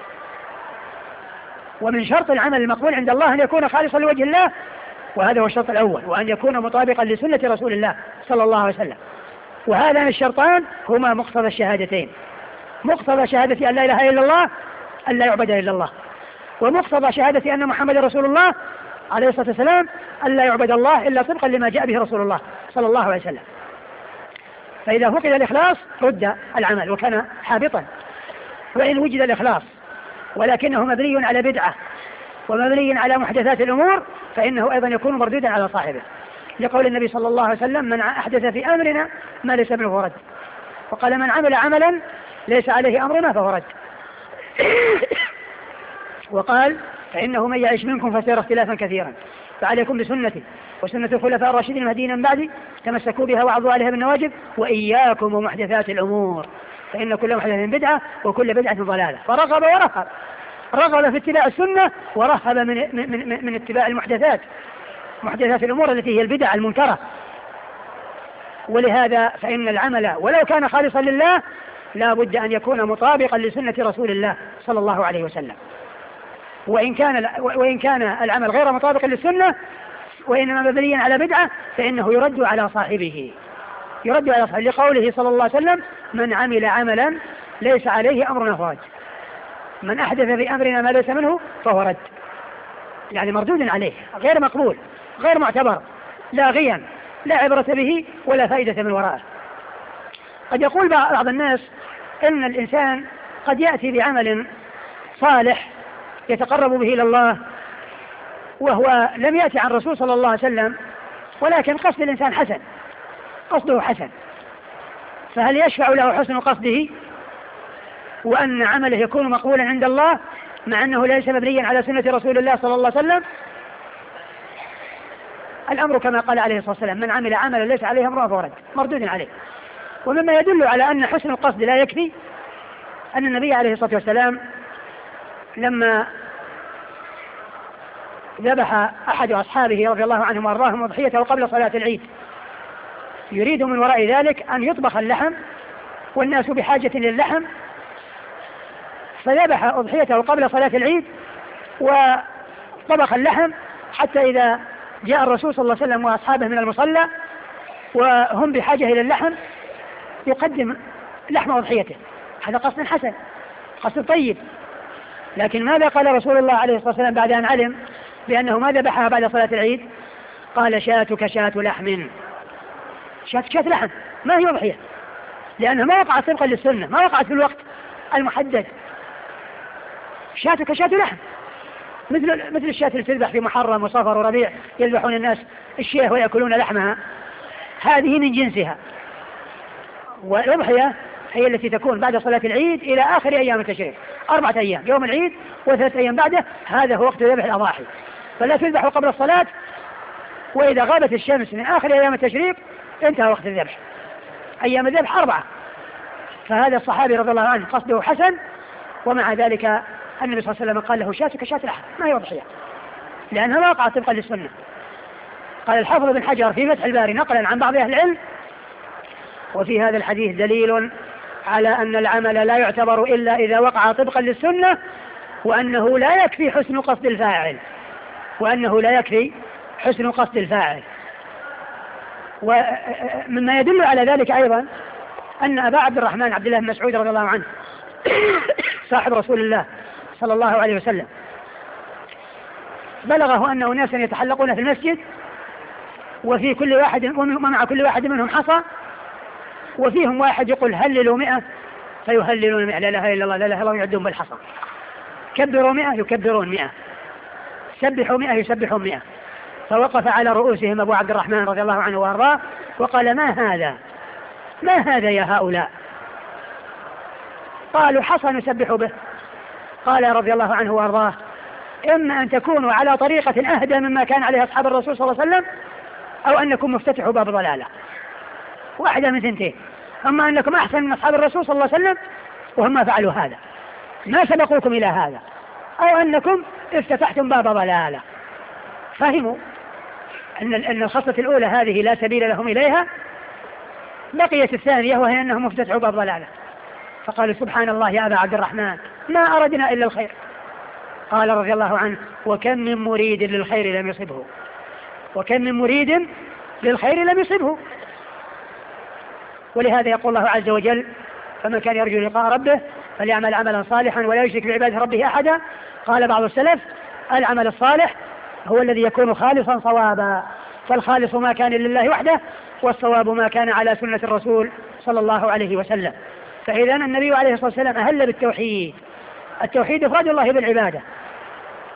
A: ومن شرط العمل المقبول عند الله أن يكون خالصا لوجه الله، وهذا هو الشرط الأول، وأن يكون مطابقا لسنة رسول الله صلى الله عليه وسلم. وهذان الشرطان هما مقتضى الشهادتين: مقتضى شهادة أن لا إله إلا الله أن لا يعبد إلا الله، ومقتضى شهادة أن محمد رسول الله عليه الصلاة والسلام أن لا يعبد الله إلا طبقا لما جاء به رسول الله صلى الله عليه وسلم. فإذا فقد الإخلاص رد العمل وكان حابطا. وإن وجد الإخلاص ولكنه مبني على بدعة ومبني على محدثات الأمور فإنه أيضا يكون مردودا على صاحبه، لقول النبي صلى الله عليه وسلم: من أحدث في أمرنا ما ليس منه فهو رد. وقال: من عمل عملا ليس عليه أمرنا فهو رد. وقال: فإنه من يعيش منكم فسيرى اختلافا كثيرا، فعليكم بسنتي وسنة الخلفاء الراشدين المهديين من بعدي، تمسكوا بها وعضوا عليها بالنواجذ، وإياكم ومحدثات الأمور، فإن كل محدثة بدعة وكل بدعة ضلالة. فرغب ورهب، رغب في اتباع السنة ورهب من, من, من, من اتباع المحدثات، محدثات الأمور التي هي البدع المنكرة. ولهذا فإن العمل ولو كان خالصا لله لا بد أن يكون مطابقا لسنة رسول الله صلى الله عليه وسلم. وإن كان وإن كان العمل غير مطابق للسنة وإنما مبنيا على بدعة فإنه يرد على صاحبه، يرد على صاحبه، لقوله صلى الله عليه وسلم: من عمل عملا ليس عليه أمرنا فهو رد، من أحدث في أمرنا ما ليس منه فهو رد، يعني مردود عليه، غير مقبول، غير معتبر، لاغيا، لا عبرة به ولا فائدة من وراءه. قد يقول بعض الناس إن الإنسان قد يأتي بعمل صالح يتقرب به إلى الله وهو لم يأتي عن الرسول صلى الله عليه وسلم، ولكن قصد الإنسان حسن، قصده حسن، فهل يشفع له حسن قصده وأن عمله يكون مقبولا عند الله مع أنه ليس مبنيا على سنة رسول الله صلى الله عليه وسلم؟ الأمر كما قال عليه الصلاة والسلام: من عمل عملا ليس عليه أمرنا فهو رد، مردود عليه. ومما يدل على أن حسن القصد لا يكفي أن النبي عليه الصلاة والسلام لما ذبح أحد أصحابه رضي الله عنهم وأرضاهم أضحيته قبل صلاة العيد، يريد من وراء ذلك أن يطبخ اللحم والناس بحاجة للحم، فذبح أضحيته قبل صلاة العيد وطبخ اللحم حتى إذا جاء الرسول صلى الله عليه وسلم وأصحابه من المصلى وهم بحاجة إلى اللحم يقدم لحم أضحيته. هذا قصد حسن، قصد طيب. لكن ماذا قال رسول الله عليه الصلاة والسلام بعد أن علم بأنه ما ذبحها بعد صلاة العيد؟ قال: شاتك شات لحم. شات شات لحم ما هي أضحية، لأنها ما وقعت طبقا للسنة، ما وقعت في الوقت المحدد. شاتك شات لحم مثل مثل الشاة اللي تذبح في محرم وصفر وربيع، يذبحون الناس الشياه ويأكلون لحمها، هذه من جنسها. والأضحية هي التي تكون بعد صلاة العيد إلى آخر أيام التشريق، أربعة أيام، يوم العيد وثلاثة أيام بعده، هذا هو وقت ذبح الأضاحي، فلا تذبح قبل الصلاة، وإذا غابت الشمس من آخر أيام التشريق انتهى وقت الذبح. أيام الذبح أربعة. فهذا الصحابي رضي الله عنه قصده حسن، ومع ذلك النبي صلى الله عليه وسلم قال له: شاتك شات لحم ما هي أضحية، لأنها ما وقعت طبقا للسنة. قال الحافظ بن حجر في فتح الباري نقلا عن بعض أهل العلم: وفي هذا الحديث دليل على أن العمل لا يعتبر إلا إذا وقع طبقا للسنة، وأنه لا يكفي حسن قصد الفاعل، وأنه لا يكفي حسن قصد الفاعل. ومما يدل على ذلك أيضا أن أبا عبد الرحمن عبد الله بن مسعود رضي الله عنه صاحب رسول الله صلى الله عليه وسلم بلغه أن أناسا يتحلقون في المسجد، وفي كل واحد ومع كل واحد منهم حصى، وفيهم واحد يقول: هللوا مئة فيهللون مئة، لا إله إلا الله لا إله إلا الله، يعدون بالحصى. كبروا مئة يكبرون مئة، سبحوا مئة يسبحون مئة. فوقف على رؤوسهم أبو عبد الرحمن رضي الله عنه وأرضاه وقال: ما هذا ما هذا يا هؤلاء؟ قالوا: حصى نسبح به. قال رضي الله عنه وأرضاه: إما أن تكونوا على طريقة أهدى مما كان عليه أصحاب الرسول صلى الله عليه وسلم، أو أنكم مفتتحوا باب ضلالة، واحدة من ثنتين. أما أنكم أحسن من أصحاب الرسول صلى الله عليه وسلم وهم فعلوا هذا، ما سبقوكم إلى هذا، أو أنكم افتتحتم باب ضلالة. فهموا أن الخصلة الأولى هذه لا سبيل لهم إليها، بقيت الثانية وهي أنهم افتتحوا باب ضلالة. فقالوا: سبحان الله يا أبا عبد الرحمن، ما أردنا إلا الخير. قال رضي الله عنه: وكم من مريد للخير لم يصبه، وكم من مريد للخير لم يصبه. ولهذا يقول الله عز وجل: فمن كان يرجو لقاء ربه فليعمل عملا صالحا ولا يشرك بعبادة ربه أحدا. قال بعض السلف: العمل الصالح هو الذي يكون خالصا صوابا، فالخالص ما كان لله وحده، والصواب ما كان على سنة الرسول صلى الله عليه وسلم. فإذا النبي عليه الصلاة والسلام أهل بالتوحيد، التوحيد إفراد الله بالعبادة،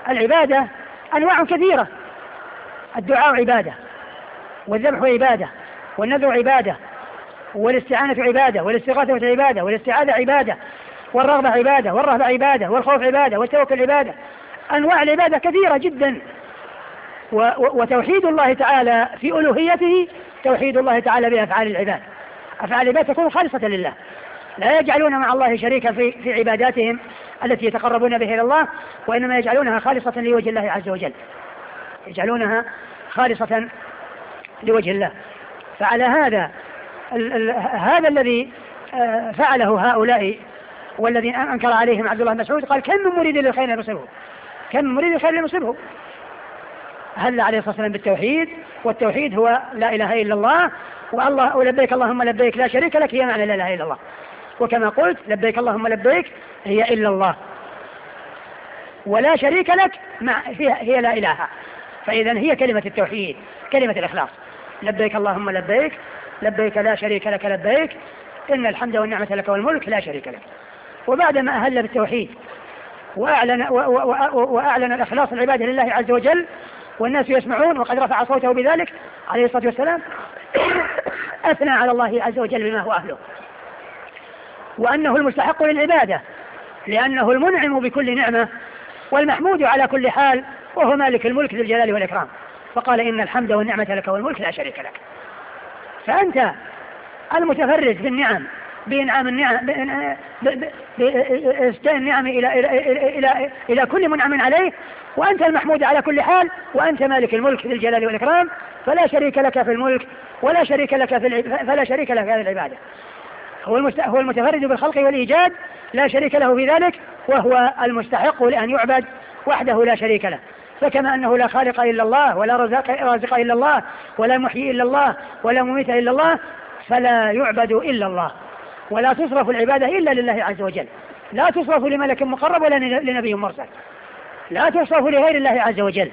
A: العبادة أنواع كثيرة، الدعاء عبادة، والذبح عبادة، والنذر عبادة، والاستعانة عبادة، والاستغاثة عبادة، والاستعاذة عبادة، والرغبة عبادة، والرهبة عبادة، والخوف عبادة، والتوكل عبادة. أنواع العبادة كثيرة جدا. وتوحيد الله تعالى في ألوهيته توحيد الله تعالى بأفعال العباد. أفعال العباد تكون خالصة لله، لا يجعلون مع الله شريكا في, في عباداتهم التي يتقربون به إلى الله، وإنما يجعلونها خالصة لوجه الله عز وجل، يجعلونها خالصة لوجه الله. فعلى هذا ال ال هذا الذي فعله هؤلاء والذين أنكر عليهم عبد الله بن مسعود، قال: كم من مريد للخير يصبه، كم من مريد للخير يصبه. هل عليه الصلاة والسلام بالتوحيد، والتوحيد هو لا إله إلا الله، والله ولبيك اللهم لبيك لا شريك لك، هي معنى لا إله إلا الله. وكما قلت لبيك اللهم لبيك هي إلا الله، ولا شريك لك مع فيها هي لا إله. فإذا هي كلمة التوحيد، كلمة الإخلاص. لبيك اللهم لبيك، لبيك لا شريك لك لبيك، إن الحمد والنعمة لك والملك لا شريك لك. وبعدما أهل بالتوحيد وأعلن, وأعلن الإخلاص العبادة لله عز وجل والناس يسمعون وقد رفع صوته بذلك عليه الصلاة والسلام، أثنى على الله عز وجل بما هو أهله، وأنه المستحق للعبادة لأنه المنعم بكل نعمة والمحمود على كل حال، وهو مالك الملك ذي الجلال والإكرام. فقال: إن الحمد والنعمة لك والملك لا شريك لك. فأنت المتفرد بالنعم، بإنعام النعم، بإسداء النعم إلى, إلى, إلى, إلى, إلى كل منعم عليه، وأنت المحمود على كل حال، وأنت مالك الملك ذي الجلال والإكرام، فلا شريك لك في الملك ولا شريك لك في فلا شريك لك في هذه العبادة. هو هو المتفرد بالخلق والإيجاد لا شريك له في ذلك، وهو المستحق لأن يعبد وحده لا شريك له. فكما أنه لا خالق إلا الله، ولا رازق إلا الله، ولا محيي إلا الله، ولا مميت إلا الله، فلا يعبد إلا الله، ولا تصرف العبادة إلا لله عز وجل، لا تصرف لملك مقرب ولا لنبي مرسل، لا تصرف لغير الله عز وجل.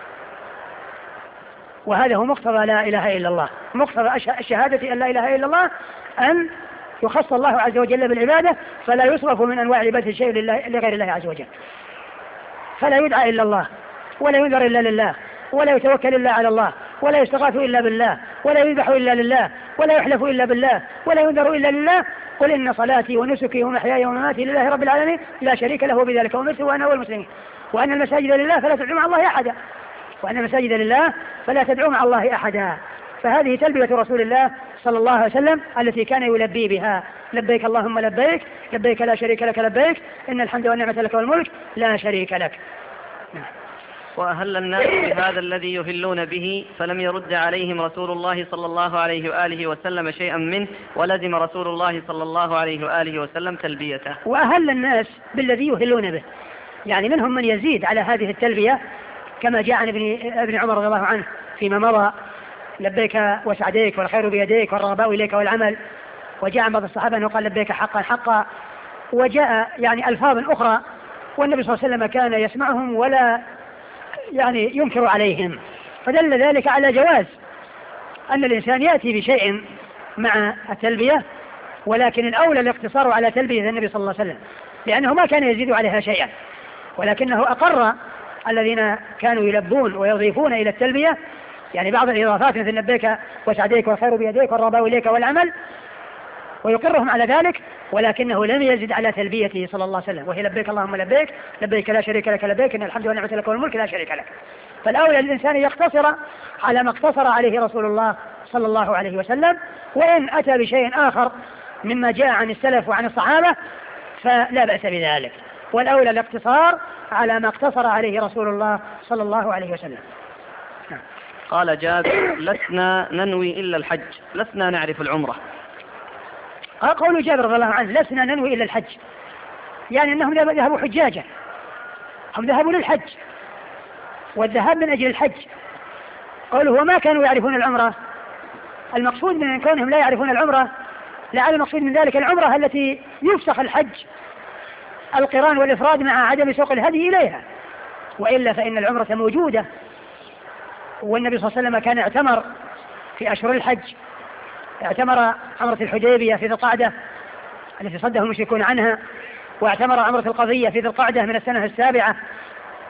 A: وهذا هو مقتضى لا إله إلا الله، مقتضى الشهادة أن لا إله إلا الله، أن يخص الله عز وجل بالعبادة، فلا يصرف من أنواع عبادة الشيء لغير الله عز وجل، فلا يدعى إلا الله، ولا ينذر إلا لله، ولا يتوكل إلا على الله، ولا يستغاث إلا بالله، ولا يذبح إلا لله، ولا يحلف إلا بالله، ولا ينذر إلا لله. قل إن صلاتي ونسكي ومحياي ومماتي لله رب العالمين لا شريك له بذلك أمرت وأنا أول المسلمين، وأن المساجد لله فلا تدعو مع الله أحدا، وأن المساجد لله فلا تدعو مع الله أحدا. فهذه تلبية رسول الله صلى الله عليه وسلم التي كان يلبي بها: لبيك اللهم لبيك، لبيك لا شريك لك لبيك، إن الحمد والنعمة لك والملك لا شريك لك.
B: وأهل الناس بهذا الذي يهلون به، فلم يرد عليهم رسول الله صلى الله عليه وآله وسلم شيئا منه، ولزم رسول الله صلى الله عليه وآله وسلم تلبيته.
A: وأهل الناس بالذي يهلون به، يعني منهم من يزيد على هذه التلبية كما جاء عن ابن, ابن عمر رضي الله عنه فيما مضى: لبيك وسعديك والخير بيديك والرغباء إليك والعمل. وجاء عن بعض الصحابة أنه قال: لبيك حقا حقا. وجاء يعني ألفاظ أخرى، والنبي صلى الله عليه وسلم كان يسمعهم ولا يعني ينكر عليهم، فدل ذلك على جواز أن الإنسان يأتي بشيء مع التلبية، ولكن الأولى الاقتصار على تلبية النبي صلى الله عليه وسلم، لأنه ما كان يزيد عليها شيئا، ولكنه أقر الذين كانوا يلبون ويضيفون إلى التلبية يعني بعض الإضافات مثل لبيك وسعديك والخير بيديك والرغباء إليك والعمل، ويقرهم على ذلك، ولكنه لم يزد على تلبيته صلى الله عليه وسلم، وهي لبيك اللهم لبيك، لبيك لا شريك لك لبيك، إن الحمد والنعمة لك والملك لا شريك لك. فالأولى للإنسان يقتصر على ما اقتصر عليه رسول الله صلى الله عليه وسلم، وإن أتى بشيء آخر مما جاء عن السلف وعن الصحابة فلا بأس بذلك، والأولى الاقتصار على ما اقتصر عليه رسول الله صلى الله عليه وسلم.
B: قال جابر: لسنا ننوي إلا الحج، لسنا نعرف العمرة.
A: قول جابر رضي الله عنه: لسنا ننوي إلا الحج، يعني أنهم ذهبوا حجاجا، هم ذهبوا للحج، والذهاب من أجل الحج. قوله وما كانوا يعرفون العمرة، المقصود من كونهم لا يعرفون العمرة لعل المقصود من ذلك العمرة التي يفسخ الحج القران والإفراد مع عدم سوق الهدي إليها، وإلا فإن العمرة موجودة. والنبي صلى الله عليه وسلم كان اعتمر في أشهر الحج، اعتمر عمرة الحديبية في ذي القعدة التي صده المشركون عنها، واعتمر عمرة القضية في ذي القعدة من السنة السابعة،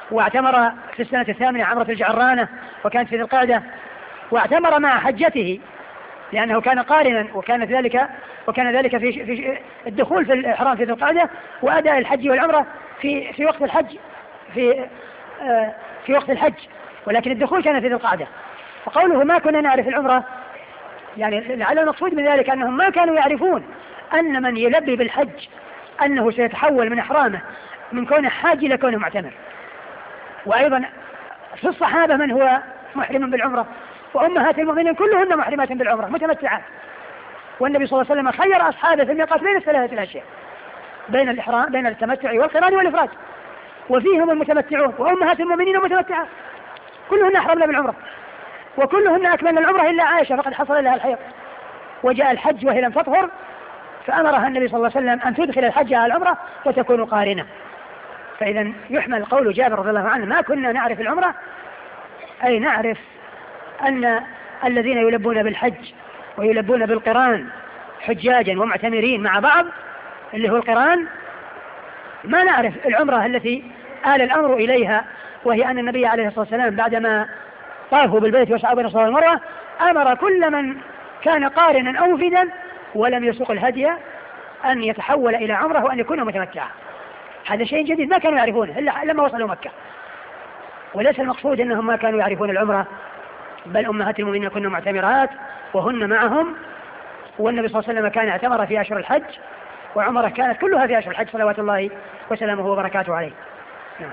A: واعتمر في السنة الثامنة عمرة الجعرانة وكانت في ذي القعدة، واعتمر مع حجته لأنه كان قارنا، وكان ذلك وكان ذلك في في الدخول في الإحرام في ذي القعدة وأداء الحج والعمرة في في وقت الحج في آه في وقت الحج، ولكن الدخول كان في ذي القعدة. وقوله ما كنا نعرف العمرة يعني لعل المقصود من ذلك أنهم ما كانوا يعرفون أن من يلبي بالحج أنه سيتحول من إحرامه من كونه حاج إلى كونه معتمر. وأيضا في الصحابة من هو محرم بالعمرة، وأمهات المؤمنين كلهن محرمات بالعمرة متمتعات، والنبي صلى الله عليه وسلم خير أصحابه في الميقات بين الثلاثة الأشياء، بين الإحرام بين التمتع والقران والإفراد، وفيهم المتمتعون وأمهات المؤمنين متمتعات كلهن أحرمن بالعمرة، وكلهن أكملن العمرة إلا عائشة فقد حصل لها الحيض وجاء الحج وهي لم تطهر، فأمرها النبي صلى الله عليه وسلم أن تدخل الحج على العمرة وتكون قارنة. فإذا يحمل قول جابر رضي الله عنه ما كنا نعرف العمرة، أي نعرف أن الذين يلبون بالحج ويلبون بالقران حجاجا ومعتمرين مع بعض اللي هو القران، ما نعرف العمرة التي آل الأمر إليها، وهي أن النبي عليه الصلاة والسلام بعدما طافوا بالبيت وسعوا بين الصفا والمروة أمر كل من كان قارنا أو مفردا ولم يسوق الهدي أن يتحول إلى عمره وأن يكون متمتعا. هذا شيء جديد ما كانوا يعرفونه إلا لما وصلوا مكة، وليس المقصود أنهم ما كانوا يعرفون العمرة، بل أمهات المؤمنين كن معتمرات وهن معهم، والنبي صلى الله عليه وسلم كان اعتمر في أشهر الحج وعمره كانت كلها في أشهر الحج صلوات الله وسلامه وبركاته عليه. نعم.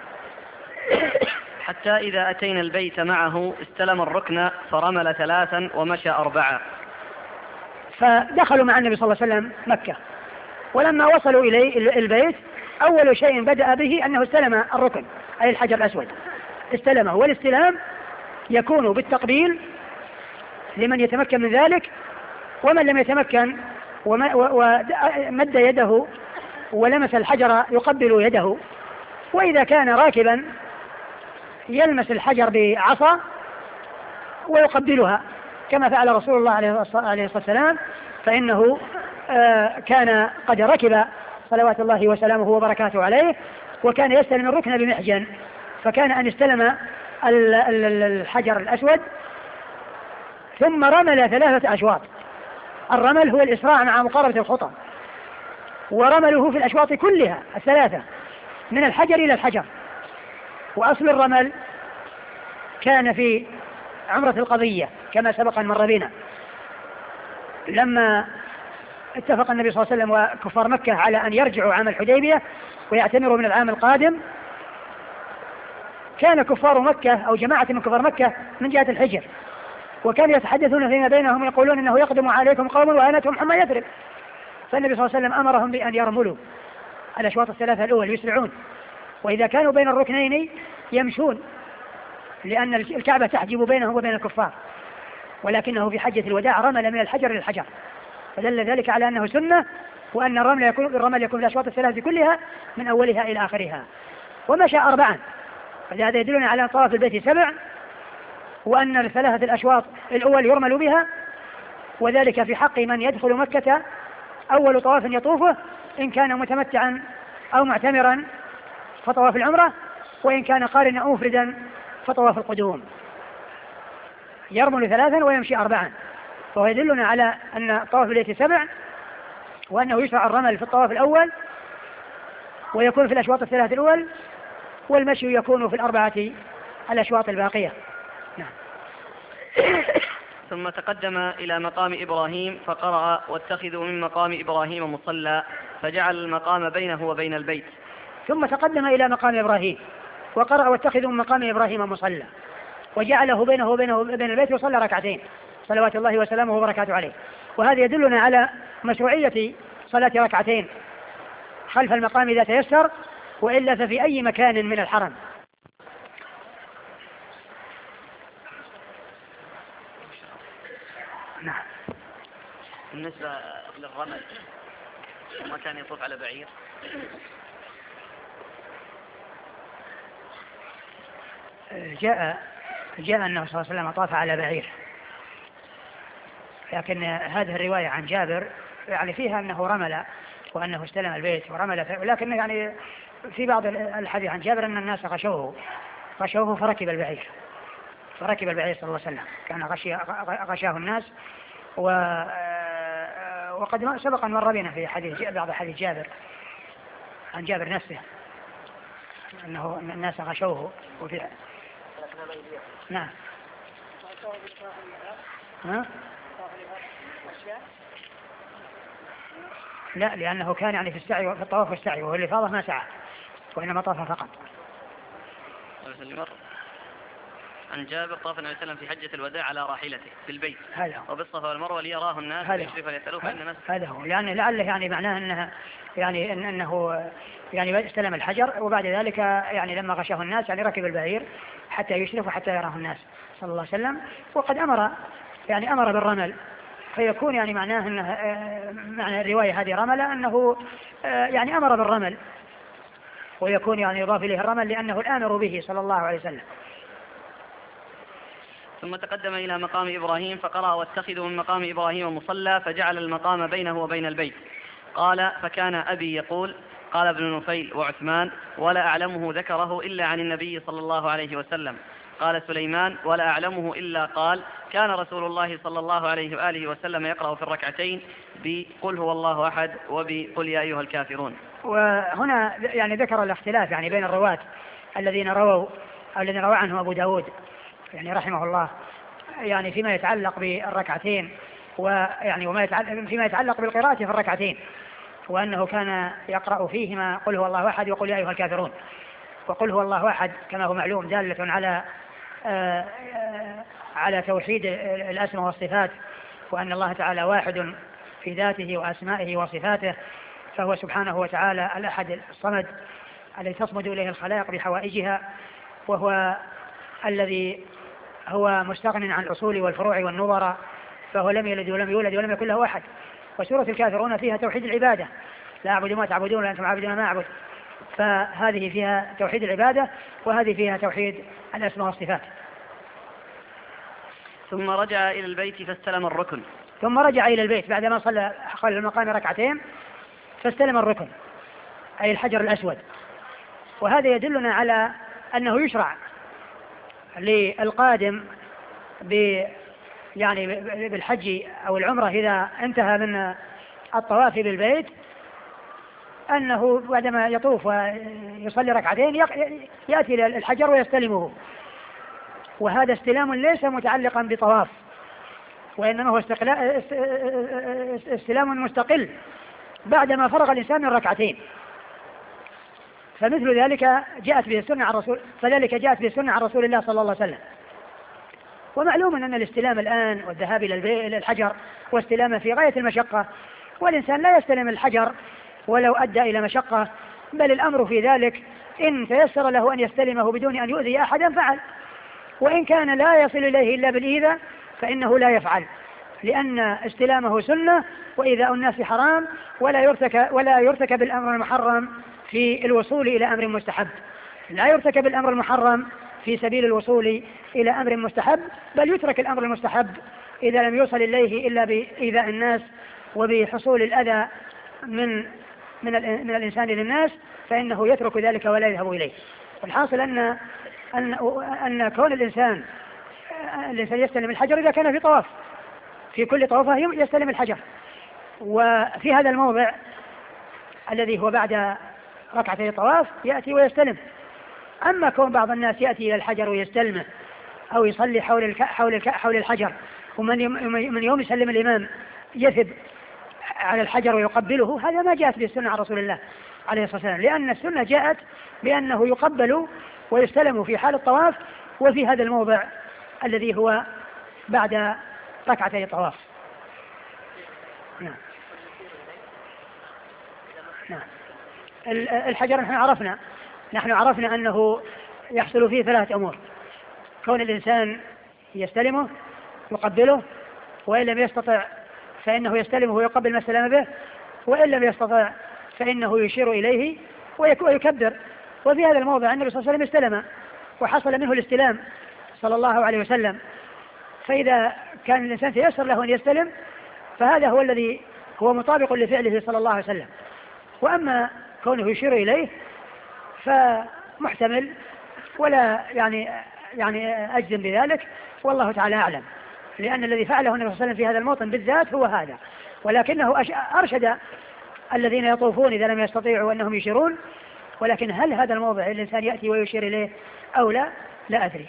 B: حتى إذا أتينا البيت معه استلم الركن فرمل ثلاثا ومشى أربعة.
A: فدخلوا مع النبي صلى الله عليه وسلم مكة، ولما وصلوا إليه البيت أول شيء بدأ به أنه استلم الركن أي الحجر الأسود، استلمه، والاستلام يكون بالتقبيل لمن يتمكن من ذلك، ومن لم يتمكن ومد يده ولمس الحجر يقبل يده، وإذا كان راكبا يلمس الحجر بعصا ويقبلها كما فعل رسول الله عليه الصلاة والسلام، فإنه كان قد ركب صلوات الله وسلامه وبركاته عليه وكان يستلم الركن بمحجن، فكان أن استلم الحجر الأسود ثم رمل ثلاثة أشواط. الرمل هو الإسراع مع مقاربة الخطى، ورمله في الأشواط كلها الثلاثة من الحجر إلى الحجر. وأصل الرمل كان في عمرة القضية كما سبق أن مر بنا، لما اتفق النبي صلى الله عليه وسلم وكفار مكة على أن يرجعوا عام الحديبية ويعتمروا من العام القادم، كان كفار مكة أو جماعة من كفار مكة من جهة الحجر، وكانوا يتحدثون فيما بينهم يقولون إنه يقدم عليكم قوم وآنتهم حمى يثرب، فالنبي صلى الله عليه وسلم أمرهم بأن يرملوا الأشواط الثلاثة الأول يسرعون، وإذا كانوا بين الركنين يمشون لأن الكعبة تحجب بينهم وبين الكفار، ولكنه في حجة الوداع رمل من الحجر إلى الحجر، فدل ذلك على أنه سنة، وأن الرمل يكون الرمل يكون في الأشواط الثلاثة كلها من أولها إلى آخرها. ومشى أربعا، فهذا يدلنا على طواف البيت سبع، وأن الثلاثة الأشواط الأول يرمل بها، وذلك في حق من يدخل مكة أول طواف يطوفه إن كان متمتعا أو معتمرا فطواف العمرة، وإن كان قارنا أو مفردا فطواف القدوم. يرمل ثلاثا ويمشي أربعا، فهو يدلنا على أن طواف البيت سبع، وأنه يشرع الرمل في الطواف الأول ويكون في الأشواط الثلاثة الأول، والمشي يكون في الأربعة الأشواط الباقية. نعم.
B: ثم تقدم إلى مقام إبراهيم فقرأ واتخذوا من مقام إبراهيم مصلى، فجعل المقام بينه وبين البيت.
A: ثم تقدم إلى مقام إبراهيم وقرأ واتخذوا من مقام إبراهيم مصلى، وجعله بينه وبينه وبين البيت وصلى ركعتين صلوات الله وسلامه وبركاته عليه. وهذا يدلنا على مشروعية صلاة ركعتين خلف المقام إذا تيسر، وإلا ففي أي مكان من الحرم. نعم.
B: بالنسبة للرمل ما كان يطوف على بعير؟
A: جاء جاء أنه صلى الله عليه وسلم طاف على بعير، لكن هذه الرواية عن جابر يعني فيها أنه رمل وأنه استلم البيت ورمل، لكن يعني في بعض الحديث عن جابر أن الناس غشوه غشوه فركب البعير فركب البعير صلى الله عليه وسلم، كان غشي غشاه الناس. و وقد سبق أن مر بنا في حديث بعض حديث جابر عن جابر نفسه أنه الناس غشوه وفي نعم. ها؟ لا، لأنه كان يعني في السعي في الطواف والسعي، وهو الإفاضة ما سعى وإنما طاف فقط.
B: عن جابر طاف النبي صلى الله عليه وسلم في حجة الوداع على راحلته في البيت
A: هذا
B: وبالصفا والمروة ليراه الناس ويشرف ليسألوه فإن الناس
A: هذا هو، يعني لعله يعني معناه أنه يعني إن أنه يعني استلم الحجر وبعد ذلك يعني لما غشاه الناس يعني ركب البعير حتى يشرف وحتى يراه الناس صلى الله عليه وسلم. وقد أمر يعني أمر بالرمل، فيكون يعني معناه أنه معنى الرواية هذه رملة أنه يعني أمر بالرمل، ويكون يعني يضاف إليه الرمل لأنه الآمر به صلى الله عليه وسلم.
B: ثم تقدم إلى مقام إبراهيم فقرأ واتخذوا من مقام إبراهيم مصلى فجعل المقام بينه وبين البيت. قال فكان أبي يقول قال ابن نفيل وعثمان ولا أعلمه ذكره إلا عن النبي صلى الله عليه وسلم. قال سليمان ولا أعلمه إلا قال كان رسول الله صلى الله عليه وآله وسلم يقرأ في الركعتين بقل هو الله أحد وبقل يا أيها الكافرون.
A: وهنا يعني ذكر الاختلاف يعني بين الرواة الذين رووا الذين روى عنه أبو داود يعني رحمه الله يعني فيما يتعلق بالركعتين ويعني وما يتعلق فيما يتعلق بالقراءة في الركعتين، وأنه كان يقرأ فيهما قل هو الله أحد وقل يا أيها الكافرون. وقل هو الله أحد كما هو معلوم دالة على آآ آآ على توحيد الأسماء والصفات، وأن الله تعالى واحد في ذاته وأسمائه وصفاته، فهو سبحانه وتعالى الأحد الصمد الذي تصمد إليه الخلائق بحوائجها، وهو الذي هو مستغن عن الأصول والفروع والنظر، فهو لم يلد ولم يولد ولم يكن له أحد. وسورة الكافرون فيها توحيد العبادة لا أعبد ما تعبدون ولا أنتم عابدون ما أعبد، فهذه فيها توحيد العبادة وهذه فيها توحيد الأسماء والصفات.
B: ثم رجع إلى البيت فاستلم الركن
A: ثم رجع إلى البيت بعدما صلى خلف المقام ركعتين فاستلم الركن أي الحجر الأسود. وهذا يدلنا على أنه يشرع للقادم ب يعني بالحج أو العمرة إذا انتهى من الطواف بالبيت أنه بعدما يطوف ويصلي ركعتين يأتي إلى الحجر ويستلمه، وهذا استلام ليس متعلقا بطواف وإنما هو استلام مستقل بعدما فرغ الإنسان من ركعتين. فمثل ذلك جاءت به السنة عن رسول فذلك جاءت به السنة عن رسول الله صلى الله عليه وسلم. ومعلوم أن الاستلام الآن والذهاب إلى الحجر واستلامه في غاية المشقة، والإنسان لا يستلم الحجر ولو أدى إلى مشقة، بل الأمر في ذلك إن تيسر له أن يستلمه بدون أن يؤذي أحدا فعل، وإن كان لا يصل إليه إلا بالإيذاء فإنه لا يفعل، لأن استلامه سنة وإيذاء الناس حرام، ولا يرتكب ولا يرتكب الأمر المحرم في الوصول إلى أمر مستحب. لا يرتكب الأمر المحرم في سبيل الوصول إلى أمر مستحب، بل يترك الأمر المستحب إذا لم يوصل إليه إلا بإيذاء الناس وبحصول الأذى من من من الإنسان للناس، فإنه يترك ذلك ولا يذهب إليه. والحاصل أن أن أن كون الإنسان الإنسان يستلم الحجر إذا كان في طواف، في كل طوافه يستلم الحجر. وفي هذا الموضع الذي هو بعد ركعتي الطواف يأتي ويستلم. أما كون بعض الناس يأتي إلى الحجر ويستلمه أو يصلي حول الك... حول الك... حول الحجر، ومن يوم... من يوم يسلم الإمام يثب على الحجر ويقبله، هذا ما جاءت به السنة عن رسول الله عليه الصلاة والسلام، لأن السنة جاءت بأنه يقبل ويستلم في حال الطواف وفي هذا الموضع الذي هو بعد ركعتي الطواف. نعم. نعم. الحجر نحن عرفنا نحن عرفنا أنه يحصل فيه ثلاث أمور: كون الإنسان يستلمه يقبله، وإن لم يستطع فإنه يستلمه ويقبل ما استلم به، وإن لم يستطع فإنه يشير إليه ويكبر. وفي هذا الموضع النبي صلى الله عليه وسلم استلم وحصل منه الاستلام صلى الله عليه وسلم، فإذا كان الإنسان تيسر له أن يستلم فهذا هو الذي هو مطابق لفعله صلى الله عليه وسلم. وأما كونه يشير إليه فمحتمل ولا يعني يعني أجزم بذلك، والله تعالى أعلم، لأن الذي فعله النبي صلى الله عليه وسلم في هذا الموطن بالذات هو هذا، ولكنه أرشد الذين يطوفون إذا لم يستطيعوا أنهم يشيرون، ولكن هل هذا الموضع الإنسان يأتي ويشير إليه أو لا لا أدري.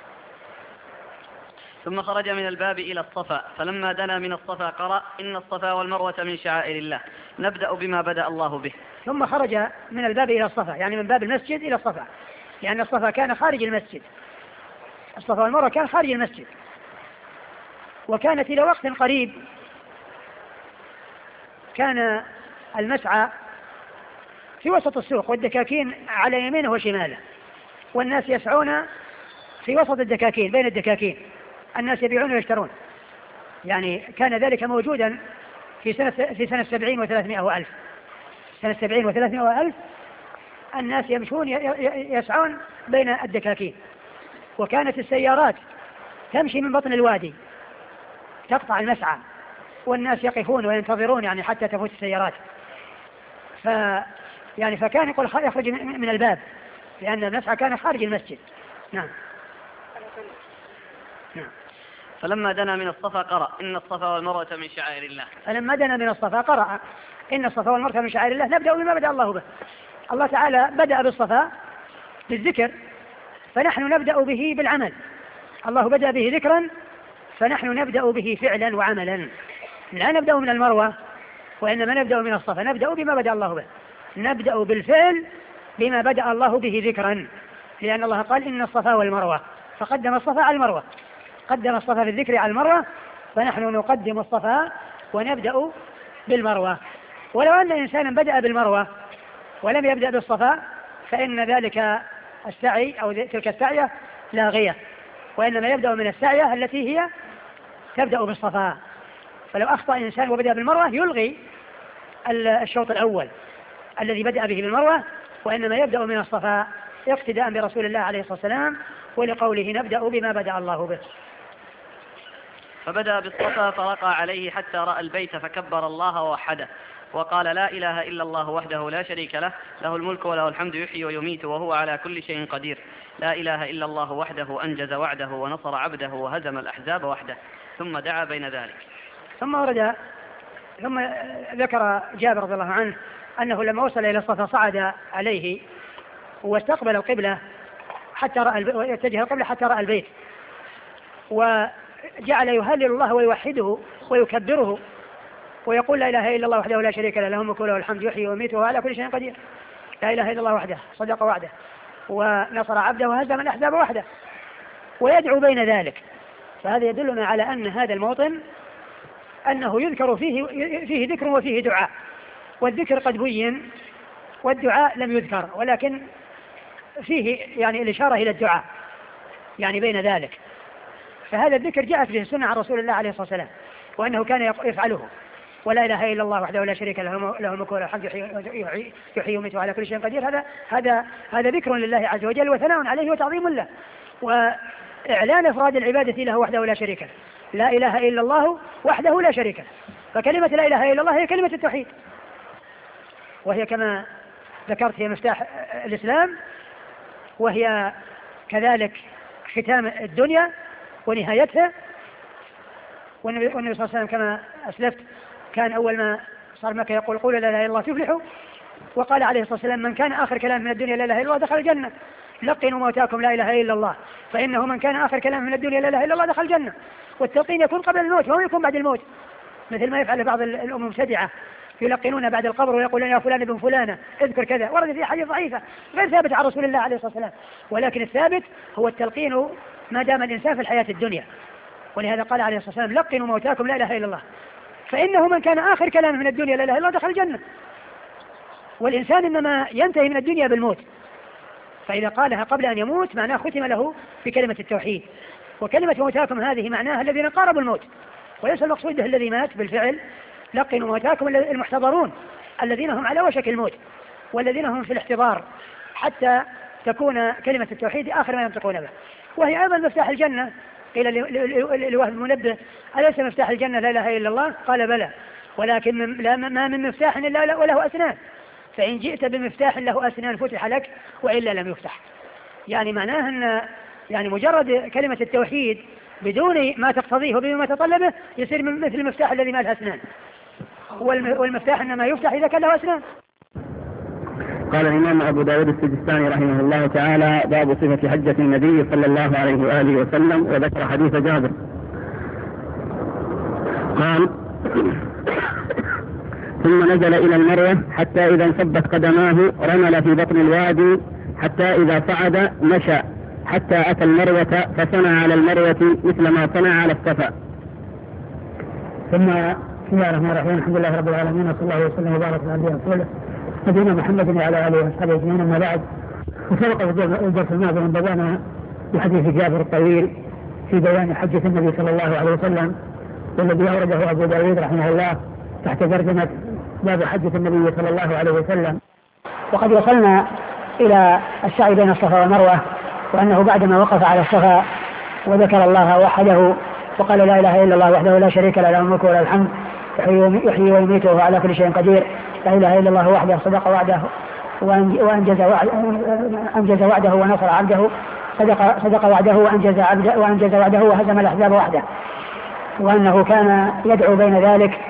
B: ثم خرج من الباب إلى الصفا، فلما دنا من الصفا قرأ إن الصفا والمروة من شعائر الله، نبدأ بما بدأ الله به.
A: ثم خرج من الباب إلى الصفا، يعني من باب المسجد إلى الصفا، لأن الصفا كان خارج المسجد، الصفا والمروة كان خارج المسجد، وكانت إلى وقت قريب كان المسعى في وسط السوق والدكاكين على يمينه وشماله، والناس يسعون في وسط الدكاكين بين الدكاكين، الناس يبيعون ويشترون، يعني كان ذلك موجودا في سنة في سنة سبعين وثلاثمائة وألف، سنة سبعين وثلاثمائة وألف الناس يمشون يسعون بين الدكاكين، وكانت السيارات تمشي من بطن الوادي تقطع المسعى، والناس يقفون وينتظرون يعني حتى تفوت السيارات، ف يعني فكان يقول يخرج من الباب لأن المسعى كان خارج المسجد. نعم.
B: نعم. فلما دنا من الصفا قرأ إن الصفا والمروة من شعائر الله.
A: فلما دنا من الصفا قرأ إن الصفا والمروة من شعائر الله، نبدأ بما بدأ الله به. الله تعالى بدأ بالصفا بالذكر، فنحن نبدأ به بالعمل. الله بدأ به ذكرا، فنحن نبدأ به فعلا وعملا، لا نبدأ من المروة وإنما نبدأ من الصفا، نبدأ بما بدأ الله به، نبدأ بالفعل بما بدأ الله به ذكرا، لأن الله قال إن الصفا والمروة، فقدم الصفا على المروة، قدم الصفا في الذكر على المروة، فنحن نقدم الصفا ونبدأ بالمروة. ولو أن إنسانا بدأ بالمروة ولم يبدأ بالصفا فإن ذلك السعي أو تلك السعية لاغية، وإنما يبدأ من السعية التي هي تبدأ بالصفا. فلو أخطأ إنسان وبدأ بالمروة يلغي الشوط الأول الذي بدأ به بالمروة، وإنما يبدأ من الصفا اقتداء برسول الله عليه الصلاة والسلام، ولقوله نبدأ بما بدأ الله به.
B: فبدأ بالصفا فرقى عليه حتى رأى البيت فكبر الله ووحده وقال لا إله إلا الله وحده لا شريك له، له الملك وله الحمد يحيي ويميت وهو على كل شيء قدير، لا إله إلا الله وحده أنجز وعده ونصر عبده وهزم الأحزاب وحده، ثم دعا بين ذلك.
A: ثم ورد ثم ذكر جابر رضي الله عنه أنه لما وصل إلى الصفا صعد عليه واستقبل القبلة حتى رأى يتجه القبلة حتى رأى البيت، وجعل يهلل الله ويوحده ويكبره ويقول لا إله إلا الله وحده لا شريك له، له الملك وله الحمد يحيي ويميت وهو على كل شيء قدير، لا إله إلا الله وحده صدق وعده ونصر عبده وهزم الأحزاب وحده، ويدعو بين ذلك. فهذا يدلنا على أن هذا الموطن أنه يذكر فيه فيه ذكر وفيه دعاء، والذكر قد بين والدعاء لم يذكر، ولكن فيه يعني الإشارة إلى الدعاء يعني بين ذلك. فهذا الذكر جاءت به السنة عن رسول الله عليه الصلاة والسلام، وأنه كان يفعله، ولا إله إلا الله وحده لا شريك له، له الملك وله الحمد يحيي ويميت وعلى كل شيء قدير. هذا هذا هذا ذكر لله عز وجل وثناء عليه وتعظيم له، وإعلان إفراد العبادة له وحده لا شريك له، لا إله إلا الله وحده لا شريك له. فكلمة لا إله إلا الله هي كلمة التوحيد، وهي كما ذكرت هي مفتاح الإسلام، وهي كذلك ختام الدنيا ونهايتها. والنبي صلى الله عليه وسلم كما أسلفت كان أول ما صار مكة يقول قولوا لا إله إلا الله تفلحوا، وقال عليه الصلاة والسلام من كان آخر كلام من الدنيا لا إله إلا الله دخل الجنة، لقنوا موتاكم لا إله إلا الله، فإنه من كان آخر كلام من الدنيا لا إله إلا الله دخل الجنة. والتلقين يكون قبل الموت وما يكون بعد الموت، مثل ما يفعل بعض الأمم المبتدعة يلقنون بعد القبر ويقولون يا فلان ابن فلانة اذكر كذا، ورد في حديث ضعيفة غير ثابت عن رسول الله عليه الصلاة والسلام، ولكن الثابت هو التلقين ما دام الإنسان في الحياة الدنيا. ولهذا قال عليه الصلاة والسلام لقنوا موتاكم لا إله إلا الله، فإنه من كان آخر كلام من الدنيا لا إله إلا الله دخل الجنة. والإنسان إنما ينتهي من الدنيا بالموت، فإذا قالها قبل أن يموت معناه ختم له بكلمة التوحيد. وكلمة موتاكم هذه معناها الذين قاربوا الموت، وليس المقصود به الذي مات بالفعل. لقنوا موتاكم المحتضرون الذين هم على وشك الموت، والذين هم في الاحتضار حتى تكون كلمة التوحيد آخر ما ينطقون به. وهي أيضا مفتاح الجنة. قيل لوهب المنبه أليس مفتاح الجنة لا إله إلا الله؟ قال بلى، ولكن ما من مفتاح إلا وله أسنان، فإن جئت بمفتاح له أسنان فتح لك وإلا لم يفتح. يعني معناه أن يعني مجرد كلمة التوحيد بدون ما تقتضيه وبدون ما تطلبه يصير مثل المفتاح الذي ما له أسنان، والمفتاح إنما يفتح إذا كان له أسنان.
C: قال الإمام أبو داود السجستاني رحمه الله تعالى: باب صفة حجة النبي صلى الله عليه وآله وسلم، وذكر حديث جابر قال: ثم نزل إلى المروة حتى إذا انصبت قدماه رمل في بطن الوادي حتى إذا صعد مشى حتى أتى المروة فصنع على المروة مثل ما صنع على الصفا.
A: ثم بسم الله الرحمن الرحيم، الحمد لله رب العالمين، وصلى الله وسلم وبارك على عبده ورسوله نبينا محمد وعلى آله وصحبه أجمعين. أما بعد، وسبق الدرس الماضي من بدأنا بحديث جابر الطويل في بيان حجة النبي صلى الله عليه وسلم، والذي أورده أبو داود رحمه الله تحت ترجمة باب حجة النبي صلى الله عليه وسلم. وقد وصلنا إلى السعي بين الصفا والمروة، وأنه بعدما وقف على الصفا وذكر الله وحده وقال: لا إله إلا الله وحده لا شريك له، له الملك وله الحمد يحيي ويميت وهو على كل شيء قدير، لا إله إلا الله وحده صدق وعده وأنجز وأنجز وعده ونصر عبده، صدق صدق وعده وأنجز عبده وأنجز وعده وهزم الأحزاب وحده، وأنه كان يدعو بين ذلك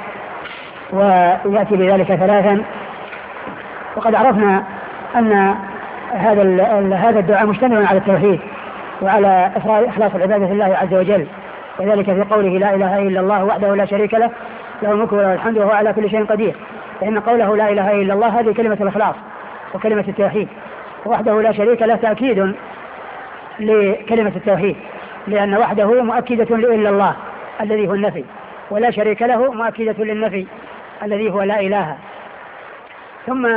A: ويأتي بذلك ثلاثا. وقد عرفنا أن هذا هذا الدعاء مشتمل على التوحيد وعلى إخلاص العبادة لله عز وجل، وذلك في قوله: لا إله إلا الله وحده لا شريك له، له الملك وله الحمد وهو على كل شيء قدير. فإن قوله لا إله إلا الله هذه كلمة الإخلاص وكلمة التوحيد، وحده لا شريك له تأكيد لكلمة التوحيد، لأن وحده مؤكدة لإلا الله الذي هو النفي، ولا شريك له مؤكدة للنفي الذي هو لا إله. ثم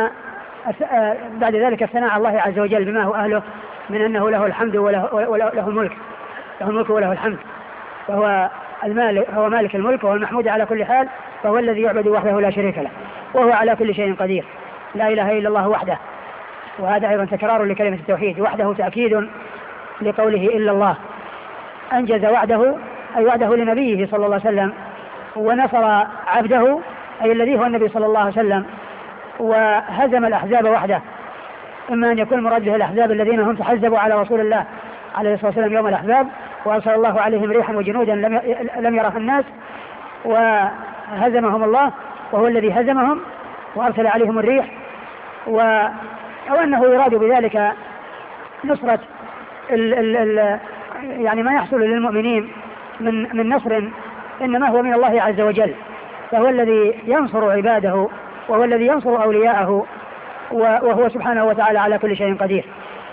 A: بعد ذلك الثناء على الله عز وجل بما هو أهله من أنه له الحمد وله, وله الملك له الملك وله الحمد، فهو المالك، هو مالك الملك وهو المحمود على كل حال، فهو الذي يعبد وحده لا شريك له، وهو على كل شيء قدير. لا إله إلا الله وحده، وهذا أيضا تكرار لكلمة التوحيد، وحده تأكيد لقوله إلا الله. أنجز وعده أي وعده لنبيه صلى الله عليه وسلم، ونصر عبده أي الذي هو النبي صلى الله عليه وسلم، وهزم الأحزاب وحده. إما أن يكون المراد به الأحزاب الذين هم تحزبوا على رسول الله عليه الصلاة والسلام يوم الأحزاب، وأرسل الله عليهم ريحا وجنودا لم يرها الناس وهزمهم الله، وهو الذي هزمهم وأرسل عليهم الريح، و... أو أنه يراد بذلك نصرة ال... ال... ال... يعني ما يحصل للمؤمنين من من نصر إنما هو من الله عز وجل، فهو الذي ينصر عباده وهو الذي ينصر أولياءه، وهو سبحانه وتعالى على كل شيء قدير.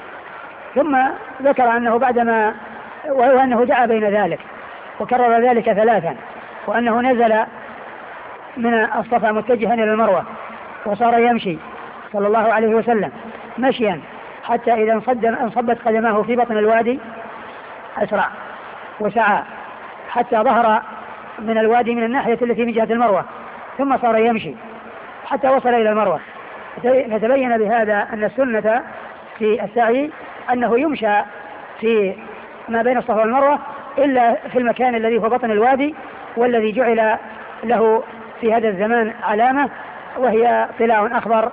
A: ثم ذكر أنه بعدما وأنه دعا بين ذلك وكرر ذلك ثلاثا، وأنه نزل من الصفا متجها إلى المروة وصار يمشي صلى الله عليه وسلم مشيا حتى إذا انصبت قدماه في بطن الوادي أسرع وسعى حتى ظهر من الوادي من الناحية التي من جهة المروة، ثم صار يمشي حتى وصل إلى المروة. فتبين بهذا أن السنة في السعي أنه يمشى في ما بين الصفا والمروة إلا في المكان الذي هو بطن الوادي، والذي جعل له في هذا الزمان علامة، وهي طلاء أخضر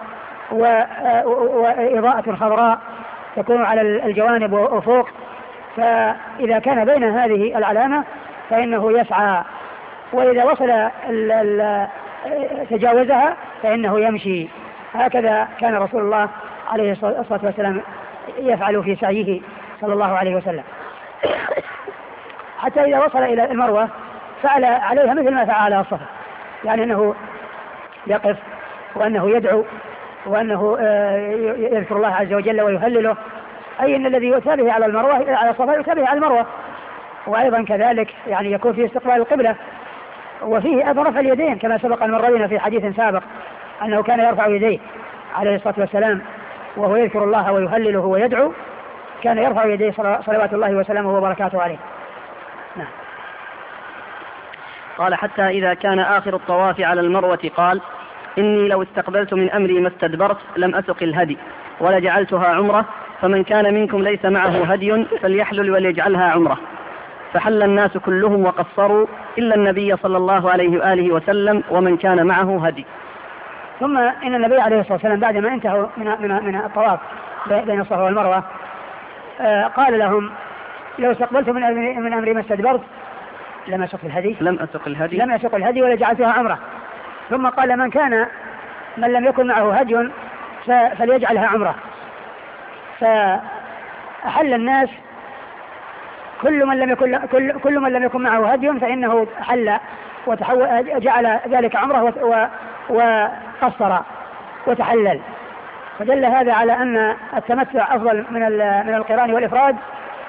A: وإضاءة خضراء تكون على الجوانب وفوق، فإذا كان بين هذه العلامة فإنه يسعى، وإذا وصل ال ال تجاوزها فإنه يمشي. هكذا كان رسول الله عليه الصلاة والسلام يفعل في سعيه صلى الله عليه وسلم، حتى إذا وصل إلى المروة فعل عليها مثل ما فعل على الصفا، يعني أنه يقف وأنه يدعو وأنه يذكر الله عز وجل ويهلله، أي أن الذي يؤتى به على المروة على الصفا يؤتى به على المروة. وأيضا كذلك يعني يكون في استقبال القبلة، وفيه أيضا رفع اليدين كما سبق أن مرينا في حديث سابق أنه كان يرفع يديه عليه الصلاة والسلام وهو يذكر الله ويهلله ويدعو، كان يرفع يديه صلوات الله وسلامه وبركاته عليه. نعم.
B: قال: حتى إذا كان آخر الطواف على المروة قال: إني لو استقبلت من أمري ما استدبرت لم أسق الهدي ولجعلتها عمرة، فمن كان منكم ليس معه هدي فليحلل وليجعلها عمرة. فحل الناس كلهم وقصروا إلا النبي صلى الله عليه وآله وسلم ومن كان معه هدي.
A: ثم إن النبي عليه الصلاة والسلام بعدما انتهوا من, من, من الطواف بين الصفا والمروة آه قال لهم لو استقبلت من أمري, من أمري ما استدبرت لم أسق الهدي
B: لم أسق الهدي
A: لم أسق الهدي ولا جعلتها عمرة. ثم قال من كان من لم يكن معه هدي فليجعلها عمرة. فأحل الناس كل من لم يكن كل, كل من لم يكن معه هدي فإنه حل وتحول جعل ذلك عمره وقصر وتحلل. فدل هذا على أن التمتع أفضل من من القران والإفراد،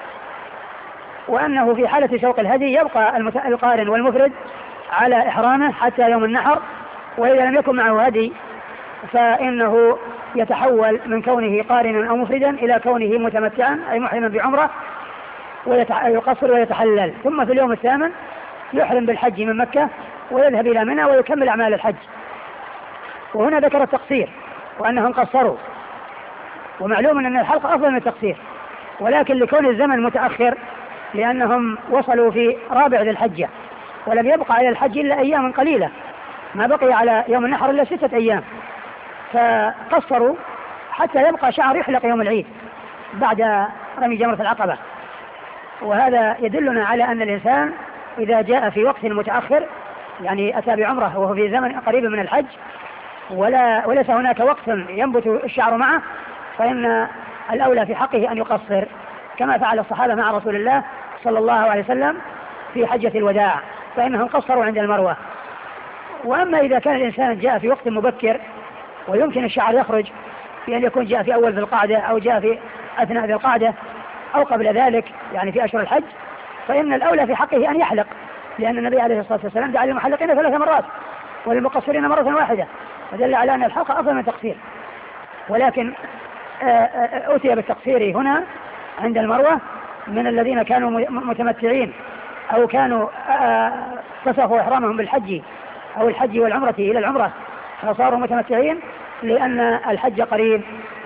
A: وأنه في حالة سوق الهدي يبقى القارن والمفرد على إحرامه حتى يوم النحر، وإذا لم يكن معه هدي فإنه يتحول من كونه قارنا أو مفردا إلى كونه متمتعا أي محرما بعمرة ويقصر ويتحلل. ثم في اليوم الثامن يحرم بالحج من مكة ويذهب إلى منى ويكمل أعمال الحج. وهنا ذكر التقصير وأنهم قصروا، ومعلوم أن الحلق أفضل من التقصير، ولكن لكون الزمن متأخر لأنهم وصلوا في رابع ذي الحجة ولم يبقى على الحج إلا أيام قليلة، ما بقي على يوم النحر إلا ستة أيام، فقصروا حتى يبقى شعر يحلق يوم العيد بعد رمي جمرة العقبة. وهذا يدلنا على أن الإنسان إذا جاء في وقت متأخر يعني أتى بعمره وهو في زمن قريب من الحج ولا وليس هناك وقت ينبت الشعر معه، فإن الأولى في حقه أن يقصر كما فعل الصحابة مع رسول الله صلى الله عليه وسلم في حجة الوداع، فإنهم قصروا عند المروة. وأما إذا كان الإنسان جاء في وقت مبكر ويمكن الشعر يخرج بأن يكون جاء في أول ذي القعدة أو جاء في أثناء ذي القعدة أو قبل ذلك يعني في أشهر الحج، فإن الأولى في حقه أن يحلق، لأن النبي عليه الصلاة والسلام جعل المحلقين ثلاث مرات وللمقصرين مرة واحدة، فدل على أن الحلق أفضل من التقصير. ولكن أتي بالتقصير هنا عند المروة من الذين كانوا متمتعين أو كانوا فسخوا إحرامهم بالحج أو الحج والعمرة إلى العمرة فصاروا متمتعين لأن الحج قريب،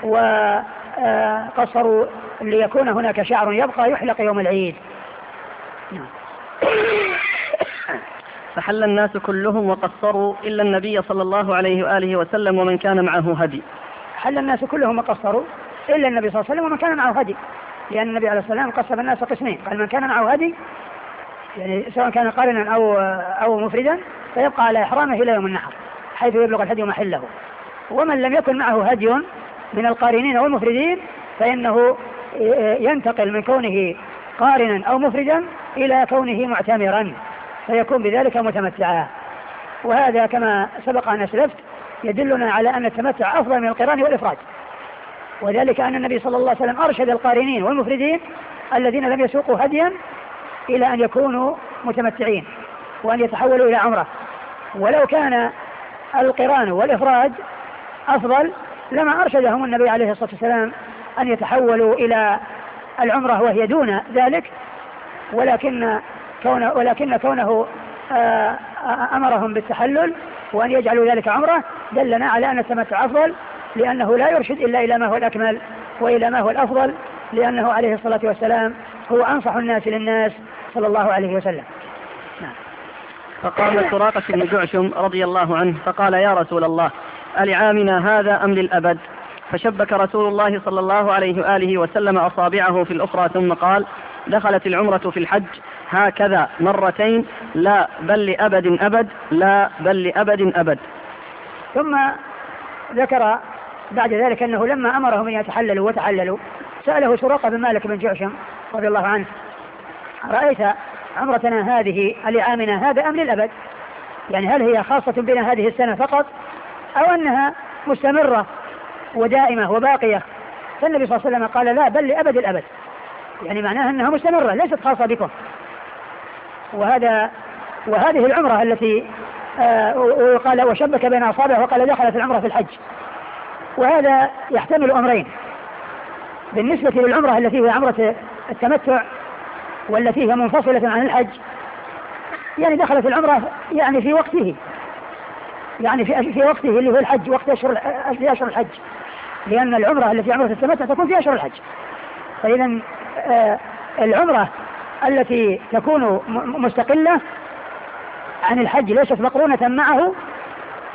A: وقصروا ليكون هناك شعر يبقى يحلق يوم العيد.
B: فحل الناس كلهم وقصروا إلا النبي صلى الله عليه وآله وسلم ومن كان معه هدي.
A: حل الناس كلهم وقصروا إلا النبي صلى الله عليه وسلم ومن كان معه هدي، لأن النبي عليه الصلاة والسلام قسم الناس قسمين، قال من كان معه هدي يعني سواء كان قارنا أو أو مفردا فيبقى على إحرامه إلى يوم النحر حيث يبلغ الهدي محله، ومن لم يكن معه هدي من القارنين والمفردين فإنه ينتقل من كونه قارنا أو مفردا إلى كونه معتمرا فيكون بذلك متمتعا. وهذا كما سبق أن أسلفت يدلنا على أن التمتع أفضل من القران والإفراد، وذلك أن النبي صلى الله عليه وسلم أرشد القارنين والمفردين الذين لم يسوقوا هديا إلى أن يكونوا متمتعين وأن يتحولوا إلى عمرة. ولو كان القران والإفراد أفضل لما أرشدهم النبي عليه الصلاة والسلام أن يتحولوا إلى العمرة وهي دون ذلك، ولكن كونه, ولكن كونه أمرهم بالتحلل وأن يجعلوا ذلك عمرة دلنا على أن التمتع أفضل، لأنه لا يرشد إلا إلى ما هو الأكمل وإلى ما هو الأفضل، لأنه عليه الصلاة والسلام هو أنصح الناس للناس صلى الله عليه وسلم. نعم.
B: فقام سراقة بن جعشم رضي الله عنه فقال يا رسول الله ألعامنا هذا أم للأبد؟ فشبك رسول الله صلى الله عليه وآله وسلم أصابعه في الأخرى ثم قال دخلت العمرة في الحج هكذا مرتين لا بل لأبد أبد لا بل لأبد أبد.
A: ثم ذكر بعد ذلك أنه لما أمرهم أن يتحللوا وتحللوا سأله سراقة بن مالك بن جعشم رضي الله عنه رأيت عمرتنا هذه لعامنا هذا أم للأبد؟ يعني هل هي خاصة بنا هذه السنة فقط أو أنها مستمرة ودائمة وباقية؟ فالنبي صلى الله عليه وسلم قال لا بل لأبد الأبد، يعني معناها أنها مستمرة ليست خاصة بكم. وهذا وهذه العمرة التي آه قال وشبك بين أصابعه وقال دخلت العمرة في الحج، وهذا يحتمل أمرين بالنسبة للعمرة التي هي عمرة التمتع والتي هي منفصلة عن الحج، يعني دخلت العمرة يعني في وقته، يعني في, في وقته اللي هو الحج وقت أشهر أشهر الحج، لأن العمرة التي عمرة التمتع تكون في أشهر الحج. فإذا آه العمرة التي تكون مستقلة عن الحج ليست مقرونة معه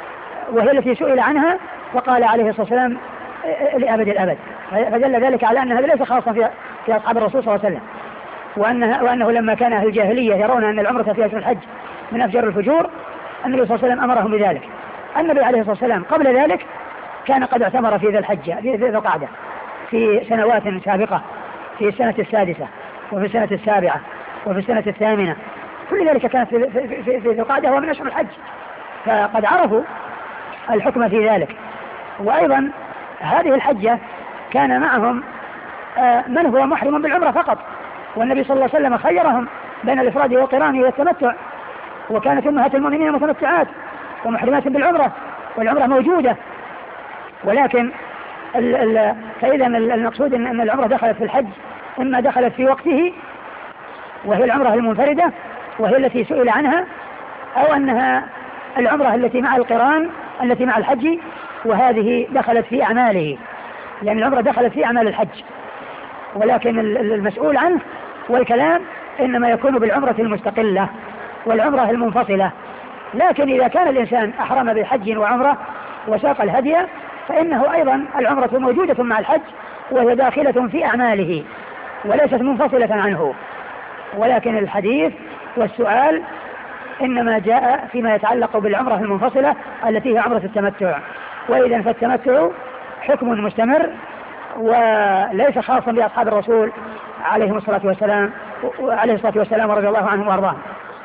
A: وهي التي سئل عنها فقال عليه الصلاة والسلام لأبد الأبد، فدل ذلك على أن هذا ليس خاصا في, في أصحاب الرسول صلى الله عليه وسلم، وأنه, وأنه لما كان أهل الجاهلية يرون أن العمرة في أشهر الحج من أفجر الفجور النبي صلى الله عليه وسلم أمرهم بذلك. النبي عليه الصلاة والسلام قبل ذلك كان قد اعتمر في ذي الحجة في ذي القعدة في سنوات سابقة، في السنة السادسة وفي السنة السابعة وفي السنة الثامنة، كل ذلك كانت في, في, في, في ذي القعدة ومن أشهر الحج، فقد عرفوا الحكم في ذلك. وأيضا هذه الحجة كان معهم من هو محرم بالعمرة فقط، والنبي صلى الله عليه وسلم خيرهم بين الإفراد والقران والتمتع، وكانت أمهات المؤمنين متمتعات ومحرمات بالعمرة والعمرة موجودة، ولكن ال ال فإذا المقصود أن العمرة دخلت في الحج إما دخلت في وقته وهي العمرة المنفردة وهي التي سئل عنها، أو أنها العمرة التي مع القران التي مع الحج وهذه دخلت في أعماله، لأن العمرة دخلت في أعمال الحج، ولكن المسؤول عنه والكلام إنما يكون بالعمرة المستقلة والعمرة المنفصلة. لكن إذا كان الإنسان أحرم بحج وعمرة وساق الهدي فإنه أيضا العمرة موجودة مع الحج وهي داخلة في أعماله وليست منفصلة عنه، ولكن الحديث والسؤال إنما جاء فيما يتعلق بالعمرة المنفصلة التي هي عمرة التمتع، وإذا فالتمتع حكم مستمر وليس خاصا بأصحاب الرسول عليه الصلاة والسلام عليه الصلاة والسلام ورضي الله عنهم وأرضاهم.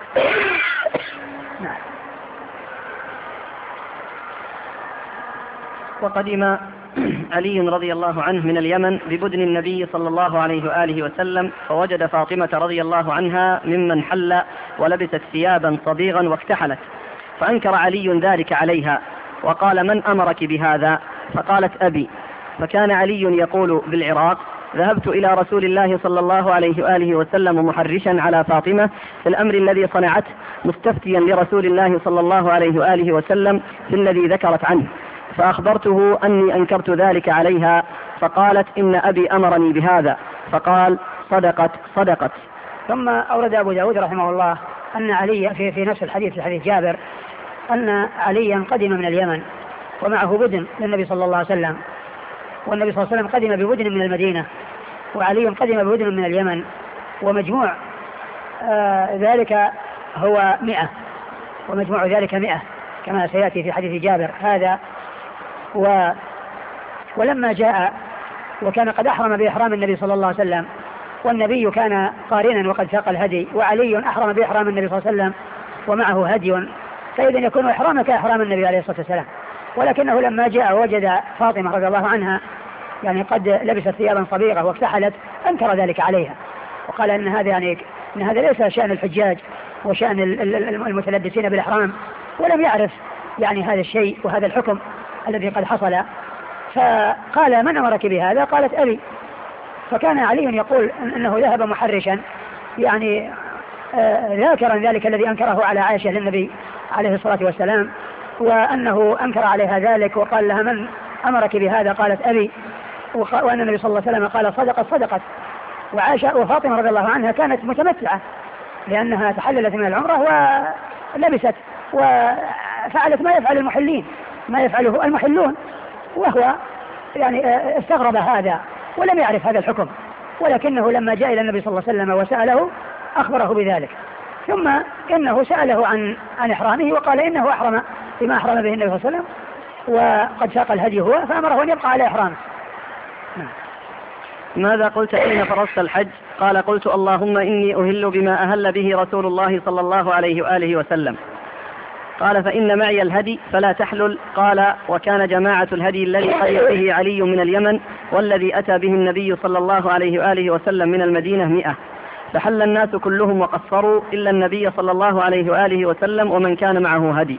A: نعم.
B: وقدم علي رضي الله عنه من اليمن ببدن النبي صلى الله عليه وآله وسلم، فوجد فاطمة رضي الله عنها ممن حل ولبست ثيابا صبيغا واكتحلت، فأنكر علي ذلك عليها وقال: من أمرك بهذا؟ فقالت: أبي. فكان علي يقول بالعراق: ذهبت إلى رسول الله صلى الله عليه وآله وسلم محرشا على فاطمة في الأمر الذي صنعته، مستفتيا لرسول الله صلى الله عليه وآله وسلم في الذي ذكرت عنه، فأخبرته أني أنكرت ذلك عليها، فقالت: إن أبي أمرني بهذا. فقال: صدقت صدقت.
A: ثم أورد أبو داود رحمه الله أن علي في, في نفس الحديث في حديث جابر أن عليا قدم من اليمن ومعه بدن للنبي صلى الله عليه وسلم، والنبي صلى الله عليه وسلم قدم ببدن من المدينة وعلي قدم ببدن من اليمن، ومجموع آه ذلك هو مئة، ومجموع ذلك مئة كما سيأتي في حديث جابر هذا. و ولما جاء وكان قد أحرم بإحرام النبي صلى الله عليه وسلم، والنبي كان قارنا وقد ساق الهدي، وعلي أحرم بإحرام النبي صلى الله عليه وسلم ومعه هدي، فإذا يكون إحرامه كإحرام النبي عليه الصلاة والسلام. ولكنه لما جاء وجد فاطمة رضي الله عنها يعني قد لبست ثيابا صبيغة واكتحلت أنكر ذلك عليها، وقال إن هذا يعني إن هذا ليس شأن الحجاج وشأن المتلبسين بالإحرام، ولم يعرف يعني هذا الشيء وهذا الحكم الذي قد حصل. فقال: من أمرك بهذا؟ قالت: أبي. فكان علي يقول أنه ذهب محرشا يعني آه ذاكرا ذلك الذي أنكره على عائشة للنبي عليه الصلاة والسلام، وأنه أنكر عليها ذلك وقال لها: من أمرك بهذا؟ قالت: أبي. وأن النبي صلى الله عليه وسلم قال: صدقت صدقت. وعائشة وفاطمة رضي الله عنها كانت متمتعة لأنها تحللت من العمرة ولبست وفعلت ما يفعل المحلين ما يفعله المحلون، وهو يعني استغرب هذا ولم يعرف هذا الحكم، ولكنه لما جاء إلى النبي صلى الله عليه وسلم وسأله أخبره بذلك. ثم إنه سأله عن عن إحرامه وقال إنه أحرم بما أحرم به النبي صلى الله عليه وسلم وقد ساق الهدي هو، فأمره أن يبقى على إحرامه.
B: ماذا قلت حين فرضت الحج؟ قال: قلت: اللهم إني أهل بما أهل به رسول الله صلى الله عليه وآله وسلم. قال: فإن معي الهدي فلا تحلل. قال: وكان جماعة الهدي الذي قدم به علي من اليمن والذي أتى به النبي صلى الله عليه وآله وسلم من المدينة مئة، فحل الناس كلهم وقصروا إلا النبي صلى الله عليه وآله وسلم ومن كان معه هدي.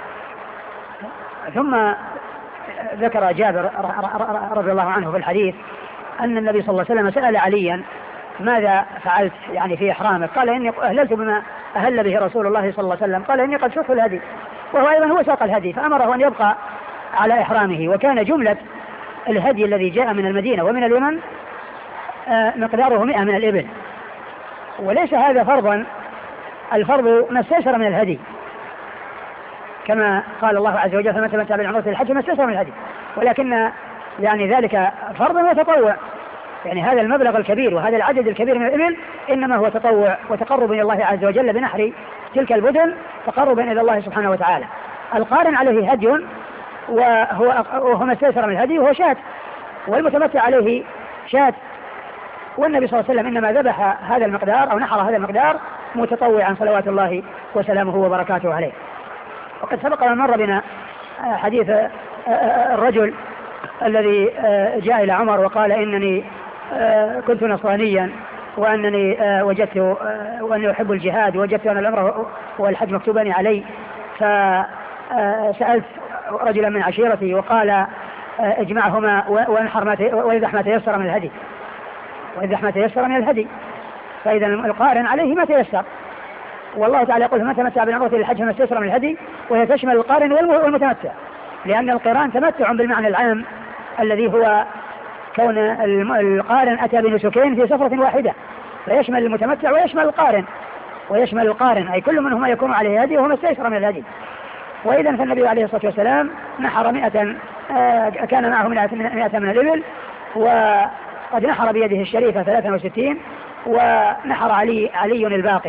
A: ثم ذكر جابر رضي الله عنه في الحديث أن النبي صلى الله عليه وسلم سأل عليا: ماذا فعلت يعني في إحرامك؟ قال: إني أهللت بما أهل به رسول الله صلى الله عليه وسلم. قال: إني قد شفت الهدي، وهو أيضا هو ساق الهدي، فأمره أن يبقى على إحرامه. وكان جملة الهدي الذي جاء من المدينة ومن اليمن مقداره مئة من الإبل، وليس هذا فرضا، الفرض ما استيسر من الهدي، كما قال الله عز وجل فمن تمتع بالعمرة للحج ما استيسر من الهدي، ولكن يعني ذلك فرض وتطوع، يعني هذا المبلغ الكبير وهذا العدد الكبير من الإبل إنما هو تطوع وتقرب إلى الله عز وجل بنحر تلك البدن تقربا إلى الله سبحانه وتعالى. القارن عليه هدي وهو وهو ما استيسر من الهدي وهو شاة، والمتمتع عليه شاة، والنبي صلى الله عليه وسلم إنما ذبح هذا المقدار أو نحر هذا المقدار متطوعا صلوات الله وسلامه وبركاته عليه. وقد سبق من مر بنا حديث الرجل الذي جاء إلى عمر وقال إنني كنت نصرانيا وأنني وجدت وأني أحب الجهاد ووجدت أن العمرة والحج مكتوبان علي، فسألت رجلا من عشيرتي وقال اجمعهما وانحر ما ويذبح ما تيسر من الهدي ويذبح ما تيسر من الهدي، فإذا القارن عليه ما تيسر، والله تعالى يقول فمن تمتع بالعمرة للحج فما استيسر من الهدي، وهي تشمل القارن والمتمتع، لأن القران تمتع بالمعنى العام الذي هو كون القارن أتى بنسكين في سفرة واحدة، فيشمل المتمتع ويشمل القارن ويشمل القارن أي كل منهما يكون عليه هدي وهو ما استيسر من الهدي. وإذا فالنبي عليه الصلاة والسلام نحر مئة آه كان معه مئة من الإبل، وقد نحر بيده الشريفة ثلاثة وستين، ونحر علي علي الباقي.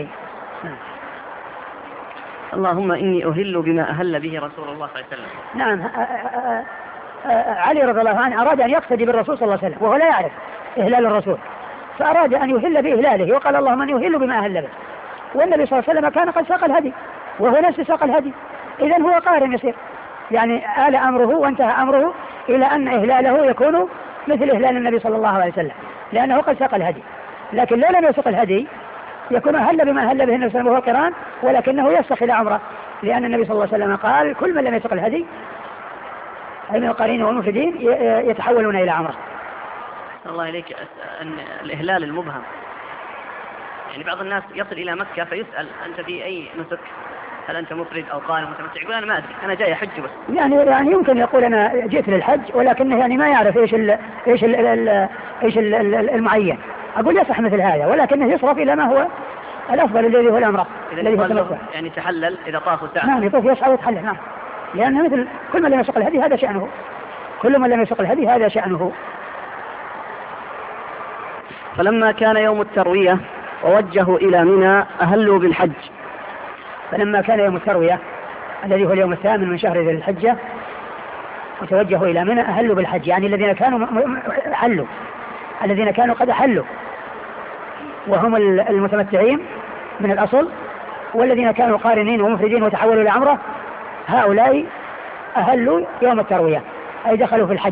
B: اللهم إني أهل بما أهل به رسول الله صلى الله عليه وسلم.
A: نعم، علي رضي الله عنه أراد أن يقتدي بالرسول صلى الله عليه وسلم وهو لا يعرف إهلال الرسول، فأراد أن يهل بإهلاله وقال اللهم أن يهل بما أهل به، والنبي صلى الله عليه وسلم كان قد ساق الهدي وهو نفس ساق الهدي، إذن هو قارن يصير، يعني آل أمره وانتهى أمره إلى أن إهلاله يكون مثل إهلال النبي صلى الله عليه وسلم، لأنه قد ساق الهدي. لكن لو لم يسق الهدي يكون أهل بما أهل به النبي صلى الله عليه وسلم وهو قران، ولكنه يسق إلى عمره، لأن النبي صلى الله عليه وسلم قال كل من لم يسق الهدي أي من القارين والمفردين يتحولون إلى عمره.
B: الله إليك أن الإهلال المبهم، يعني بعض الناس يصل إلى مكة فيسأل أنت في أي نسك، هل أنت مفرد أو قارن متمتع؟ يقول أنا ما أدري، أنا جاي أحج بس.
A: يعني يعني يمكن يقول أنا جئت للحج، ولكنه يعني ما يعرف إيش ال إيش ال ال إيش ال المعين. أقول يصح مثل هذا، ولكنه يصرف إلى ما هو الأفضل الذي هو العمرة الذي هو التمتع.
B: يعني تحلل إذا طافوا ساعة.
A: نعم، يطوف يسعى ويتحلل. نعم، لأنه مثل كل من لم يسق الهدي هذا شأنه، كل من لم يسق الهدي هذا شأنه.
B: فلما كان يوم التروية ووجهوا إلى منى أهلوا بالحج.
A: فلما كان يوم التروية الذي هو اليوم الثامن من شهر ذي الحجة وتوجهوا إلى منى أهلوا بالحج، يعني الذين كانوا حلوا، الذين كانوا قد حلوا وهم المتمتعين من الأصل، والذين كانوا قارنين ومفردين وتحولوا إلى عمرة، هؤلاء أهلوا يوم التروية أي دخلوا في الحج.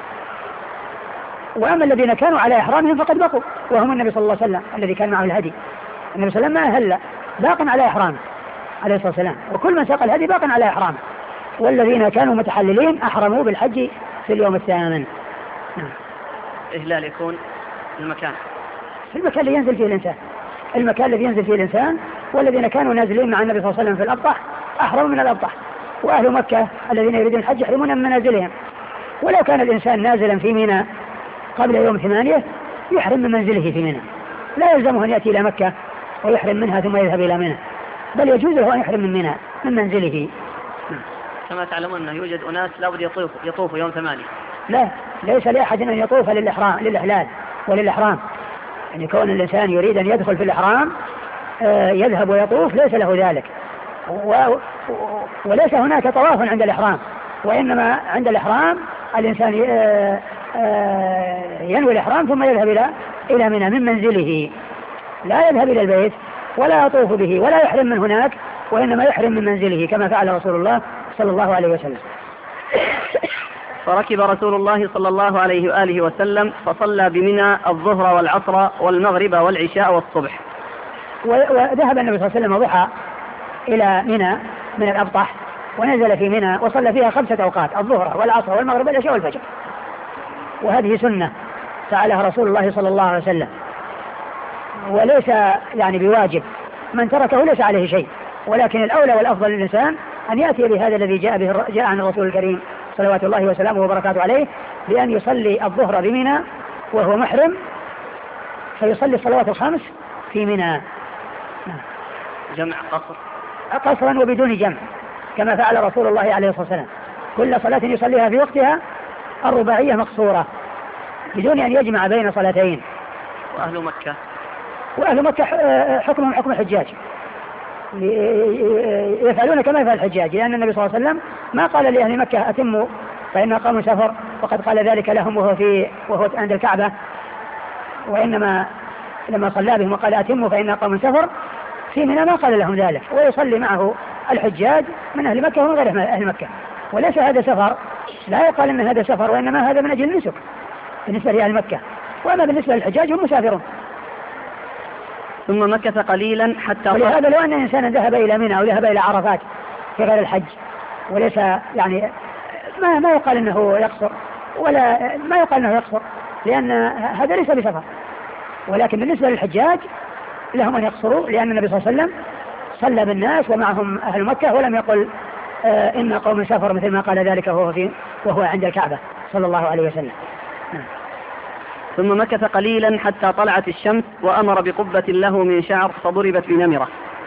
A: وأما الذين كانوا على إحرامهم فقد بقوا، وهم النبي صلى الله عليه وسلم الذي كان معه الهدي، النبي صلى الله عليه وسلم ما أهل، باق على إحرامه عليه الصلاة والسلام، وكل من ساق الهدي باق على إحرامه، والذين كانوا متحللين أحرموا بالحج في اليوم الثامن.
B: إهلال يكون المكان
A: في المكان اللي ينزل فيه الإنسان، المكان الذي ينزل فيه الإنسان، والذين كانوا نازلين مع النبي صلى الله عليه وسلم في الأبطح أحرموا من الأبطح، وأهل مكة الذين يريدون الحج يحرمون من منازلهم. ولو كان الإنسان نازلا في منى قبل يوم ثمانية يحرم من منزله في منى، لا يلزمه أن يأتي إلى مكة ويحرم منها ثم يذهب إلى منى، بل يجوز له أن يحرم من منى من منزله.
B: كما تعلمون أنه يوجد أناس لا بد يطوف يطوف يوم ثمانية.
A: لا، ليس لأحد أن يطوف للإحرام للإحلال وللإحرام، يعني كون الإنسان يريد أن يدخل في الإحرام آه يذهب ويطوف ليس له ذلك، و... وليس هناك طواف عند الإحرام، وإنما عند الإحرام الإنسان آه آه ينوي الإحرام ثم يذهب إلى إلى منى من منزله، لا يذهب إلى البيت ولا يطوف به ولا يحرم من هناك، وإنما يحرم من منزله كما فعل رسول الله صلى الله عليه وسلم.
B: فركب رسول الله صلى الله عليه وآله وسلم فصلى بمنى الظهر والعصر والمغرب والعشاء والصبح.
A: وذهب النبي صلى الله عليه وسلم ضحى إلى منى من الأبطح، ونزل في منى وصلى فيها خمسة أوقات: الظهر والعصر والمغرب والعشاء والفجر. وهذه سنة فعلها رسول الله صلى الله عليه وسلم، وليس يعني بواجب، من تركه ليس عليه شيء، ولكن الأولى والأفضل للإنسان أن يأتي بهذا الذي جاء به جاء عن الرسول الكريم صلوات الله وسلامه وبركاته عليه، بأن يصلي الظهر بمنى وهو محرم، فيصلي الصلوات الخمس في منى
B: جمع قصر
A: قصرا وبدون جمع، كما فعل رسول الله عليه الصلاة والسلام. كل صلاة يصليها في وقتها الرباعية مقصورة بدون أن يجمع بين صلاتين.
B: وأهل مكة
A: وأهل مكة حكمهم حكم الحجاج، يفعلون كما يفعل الحجاج، لأن النبي صلى الله عليه وسلم ما قال لأهل مكة أتموا فإن قاموا سفر، وقد قال ذلك لهم وهو, في وهو عند الكعبة، وإنما لما صلى بهم وقال أتموا فإن قاموا سفر في منى ما قال لهم ذلك، ويصلي معه الحجاج من أهل مكة ومن غير أهل مكة، وليس هذا سفر، لا يقال أن هذا سفر، وإنما هذا من أجل النسك بالنسبة لأهل مكة، وأما بالنسبة للحجاج هم مسافرون.
B: ثم مكث قليلا حتى
A: ولهذا لو أن إنسانا ذهب إلى منى أو ذهب إلى عرفات في غير الحج وليس يعني ما ما يقال أنه يقصر، ولا ما يقال أنه يقصر، لأن هذا ليس بسفر. ولكن بالنسبة للحجاج لهم أن يقصروا، لأن النبي صلى الله عليه وسلم صلى بالناس ومعهم أهل مكة، ولم يقل آه إن قوم سفر مثل ما قال ذلك وهو, في وهو عند الكعبة صلى الله عليه وسلم. نعم.
B: ثم مكث قليلا حتى طلعت الشمس وأمر بقبة له من شعر فضربت بنمرة.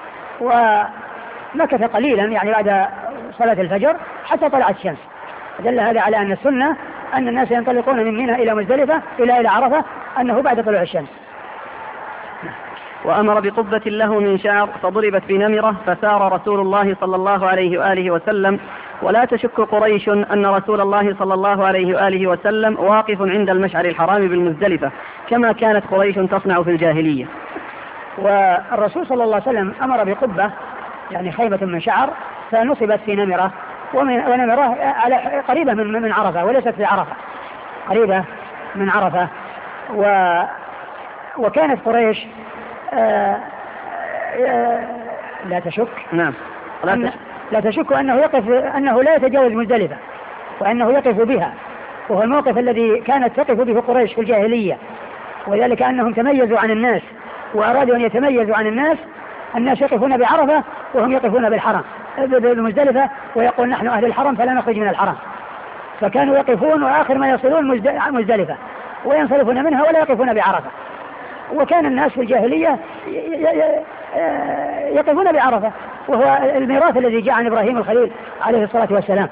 A: ومكث قليلا يعني بعد صلاة الفجر حتى طلعت الشمس، دل هذا على أن السنة أن الناس ينطلقون من منى إلى مزدلفة إلى إلى عرفة أنه بعد طلوع الشمس.
B: وأمر بقبة له من شعر فضربت بنمرة فسار رسول الله صلى الله عليه وآله وسلم، ولا تشك قريش أن رسول الله صلى الله عليه وآله وسلم واقف عند المشعر الحرام بالمزدلفة كما كانت قريش تصنع في الجاهلية.
A: والرسول صلى الله عليه وسلم أمر بقبة يعني خيمة من شعر فنصبت في نمرة، ونمرة على قريبة من من عرفة وليست في عرفة، قريبة من عرفة. و وكانت قريش آآ آآ لا تشك
B: نعم
A: لا تشك, لا تشك أنه يقف أنه لا يتجاوز مزدلفة، وأنه يقف بها، وهو الموقف الذي كانت تقف به قريش في الجاهلية، وذلك أنهم تميزوا عن الناس وأرادوا أن يتميزوا عن الناس. الناس يقفون بعرفة وهم يقفون بالحرم بالمزدلفة، ويقول نحن أهل الحرم فلا نخرج من الحرم، فكانوا يقفون وآخر ما يصلون مزدلفة وينصرفون منها ولا يقفون بعرفة. وكان الناس في الجاهلية يقفون بعرفة، وهو الميراث الذي جاء عن إبراهيم الخليل عليه الصلاة والسلام،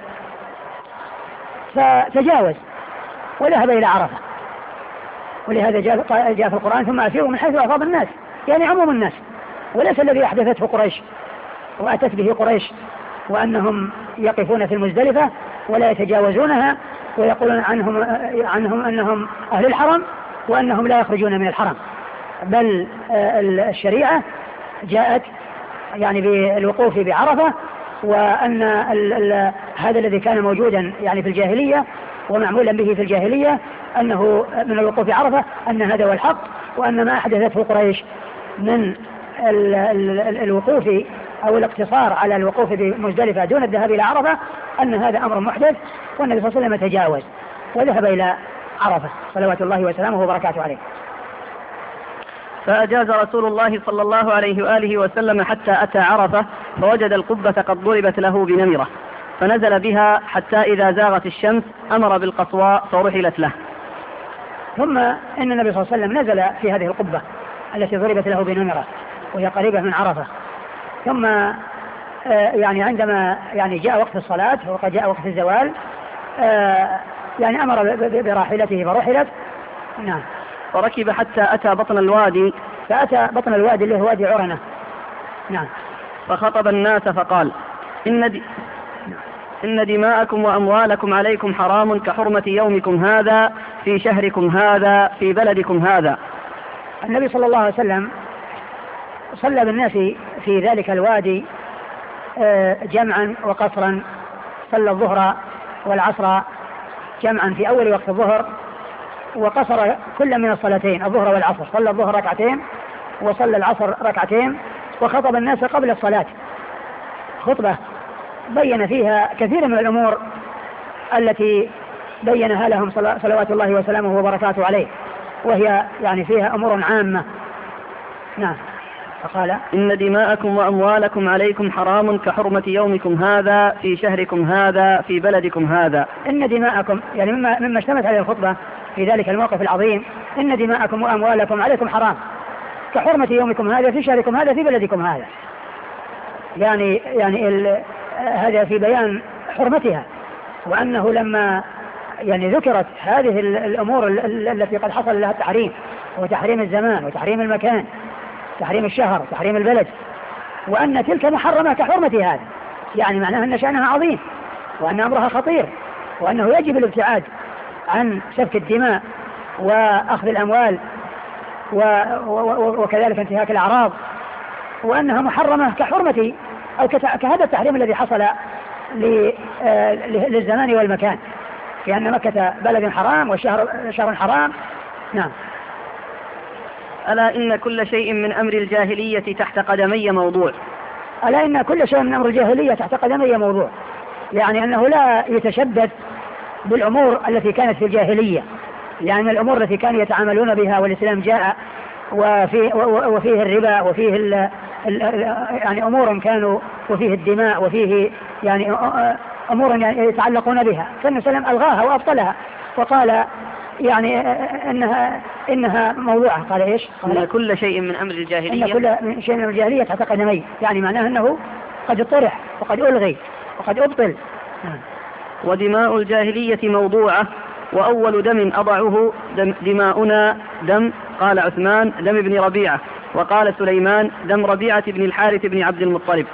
A: فتجاوز وذهب إلى عرفة. ولهذا جاء في القرآن ثم أفيروا من حيث أفاض الناس، يعني عموم الناس، وليس الذي أحدثته قريش وأتت به قريش، وأنهم يقفون في المزدلفة ولا يتجاوزونها ويقولون عنهم, عنهم أنهم أهل الحرم وأنهم لا يخرجون من الحرم، بل الشريعة جاءت يعني بالوقوف بعرفة، وأن ال ال هذا الذي كان موجودا يعني في الجاهلية ومعمولا به في الجاهلية أنه من الوقوف بعرفة أن هذا هو الحق، وأن ما أحدثته قريش من ال ال الوقوف أو الاقتصار على الوقوف بمزدلفة دون الذهاب إلى عرفة أن هذا أمر محدث، والنبي صلى الله عليه وسلم تجاوز وذهب إلى عرفة صلوات الله وسلامه وبركاته عليه.
B: فأجاز رسول الله صلى الله عليه وآله وسلم حتى أتى عرفة فوجد القبة قد ضربت له بنمرة، فنزل بها حتى إذا زاغت الشمس أمر بالقصواء فرحلت له.
A: ثم إن النبي صلى الله عليه وسلم نزل في هذه القبة التي ضربت له بنمرة وهي قريبة من عرفة، ثم يعني عندما يعني جاء وقت الصلاة وقد جاء وقت الزوال يعني أمر براحلته فرحلت. نعم.
B: وركب حتى أتى بطن الوادي
A: فأتى بطن الوادي اللي هو وادي عرنة. نعم.
B: فخطب الناس فقال إن, دي إن دماءكم وأموالكم عليكم حرام كحرمة يومكم هذا في شهركم هذا في بلدكم هذا.
A: النبي صلى الله عليه وسلم صلى بالناس في ذلك الوادي جمعا وقصرا، صلى الظهر والعصر جمعا في أول وقت الظهر، وقصر كل من الصلاتين الظهر والعصر، صلى الظهر ركعتين وصلى العصر ركعتين، وخطب الناس قبل الصلاة خطبة بين فيها كثير من الأمور التي بينها لهم صلوات الله وسلامه وبركاته عليه، وهي يعني فيها أمور عامة. نعم. فقال
B: إن دماءكم وأموالكم عليكم حرام كحرمة يومكم هذا في شهركم هذا في بلدكم هذا.
A: إن دماءكم يعني مما, مما اشتملت عليه الخطبة في ذلك الموقف العظيم، إن دماءكم وأموالكم عليكم حرام كحرمة يومكم هذا في شهركم هذا في بلدكم هذا. يعني يعني هذا في بيان حرمتها، وأنه لما يعني ذكرت هذه الأمور التي قد حصل لها التحريم، وتحريم الزمان وتحريم المكان، تحريم الشهر وتحريم البلد، وأن تلك محرمة كحرمة هذا، يعني معناها أن شأنها عظيم، وأن أمرها خطير، وأنه يجب الابتعاد عن سفك الدماء وأخذ الأموال وكذلك انتهاك الأعراض، وأنها محرمة كحرمة أو كهذا التحريم الذي حصل للزمان والمكان، لأن مكة بلد حرام وشهر شهر حرام. نعم.
B: ألا إن كل شيء من أمر الجاهلية تحت قدمي موضوع.
A: ألا إن كل شيء من أمر الجاهلية تحت قدمي موضوع، يعني أنه لا يتشدد بالأمور التي كانت في الجاهلية، يعني الأمور التي كانوا يتعاملون بها والإسلام جاء وفيه, وفيه الربا وفيه ال ال يعني أمور كانوا وفيه الدماء وفيه يعني أمور يعني يتعلقون بها، فالنبي صلى الله عليه وسلم ألغاها وأبطلها وقال يعني إنها إنها موضوعة. قال إيش؟ قال
B: إن كل شيء من أمر الجاهلية
A: إن كل شيء من الجاهلية تحت قدمي، يعني معناه أنه قد اطرح وقد ألغي وقد أبطل.
B: ودماء الجاهلية موضوعة، وأول دم أضعه دم دماؤنا دم، قال عثمان دم ابن ربيعة، وقال سليمان دم ربيعة بن الحارث بن عبد المطلب.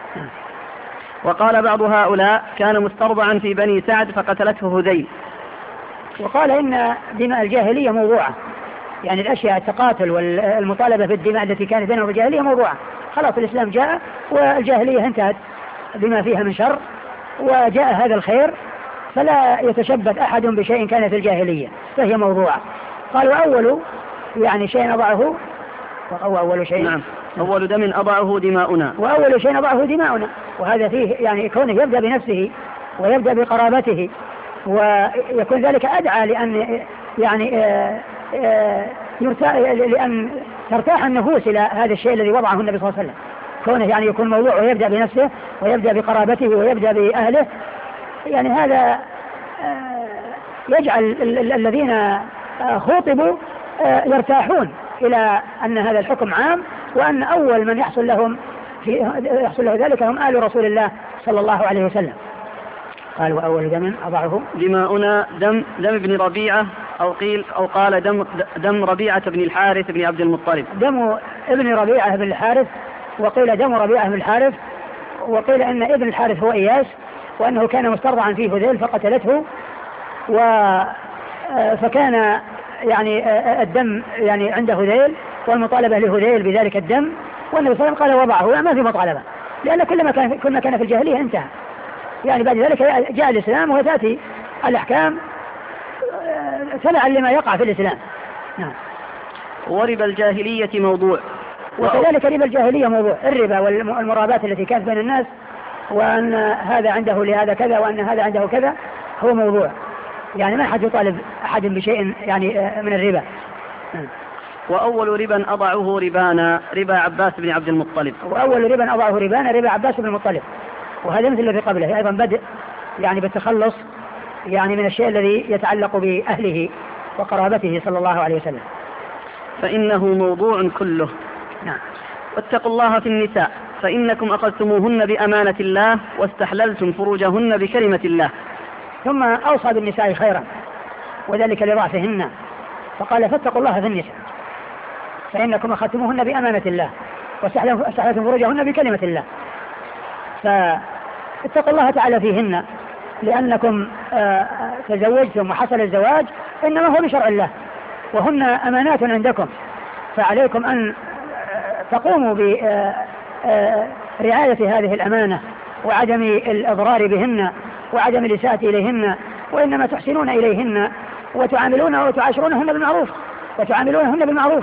B: وقال بعض هؤلاء كان مسترضعا في بني سعد فقتلته هذيل.
A: وقال إن دماء الجاهلية موضوعة، يعني الأشياء التقاتل والمطالبة بالدماء التي كانت بينهم الجاهلية موضوعة، خلاص الإسلام جاء والجاهلية انتهت بما فيها من شر، وجاء هذا الخير، فلا يتشبث أحد بشيء كان في الجاهلية فهي موضوعة. قال وأول يعني شيء أضعه وأول شيء
B: نعم أول دم أضعه دماؤنا،
A: وأول شيء أضعه دماؤنا، وهذا فيه يعني كونه يبدأ بنفسه ويبدأ بقرابته، ويكون ذلك أدعى لأن يعني آآ آآ لأن ترتاح النفوس إلى هذا الشيء الذي وضعه النبي صلى الله عليه وسلم، كونه يعني يكون موضوع ويبدأ بنفسه ويبدأ بقرابته ويبدأ بأهله، يعني هذا يجعل الذين خاطبوا يرتاحون إلى أن هذا الحكم عام، وأن أول من يحصل لهم في يحصل له ذلك هم آل رسول الله صلى الله عليه وسلم. قال وأول دم أضعه
B: دماؤنا دم دم ابن ربيعة، أو قيل أو قال دم دم ربيعة بن الحارث بن عبد المطلب،
A: دم ابن ربيعة بن الحارث، وقيل دم ربيعة بن الحارث، وقيل أن ابن الحارث هو إياس، وأنه كان مسترضعا في هذيل فقتلته، و فكان يعني الدم يعني عند هذيل والمطالبة لهذيل بذلك الدم، والنبي صلى الله عليه وسلم قال وضعه، ما في مطالبة، لأن كل ما كان كل ما كان في الجاهلية انتهى، يعني بعد ذلك جاء الإسلام وتأتي الأحكام تبعا لما يقع في الإسلام. نعم.
B: وربا الجاهلية موضوع،
A: وكذلك ربا الجاهلية موضوع، الربا والمرابات التي كانت بين الناس، وأن هذا عنده لهذا كذا وأن هذا عنده كذا، هو موضوع، يعني ما حد يطالب أحد بشيء يعني من الربا.
B: وأول ربا أضعه ربانا ربا عباس بن عبد المطلب،
A: وأول ربا أضعه ربانا ربا عباس بن المطلب، وهذا مثل الذي قبله أيضا بدء يعني بالتخلص يعني من الشيء الذي يتعلق بأهله وقرابته صلى الله عليه وسلم،
B: فإنه موضوع كله.
A: نعم.
B: واتقوا الله في النساء فإنكم أخذتموهن بأمانة الله واستحللتم فروجهن بكلمة الله.
A: ثم أوصى بالنساء خيرا وذلك لضعفهن، فقال فاتقوا الله في النساء فإنكم أخذتموهن بأمانة الله واستحللتم فروجهن بكلمة الله، فاتقوا الله تعالى فيهن، لأنكم تزوجتم وحصل الزواج إنما هو بشرع الله، وهن أمانات عندكم، فعليكم أن تقوموا برعاية هذه الأمانة وعدم الإضرار بهن وعدم الإساءة إليهن، وإنما تحسنون إليهن وتعاملون وتعاشرونهن بالمعروف وتعاملونهن بالمعروف.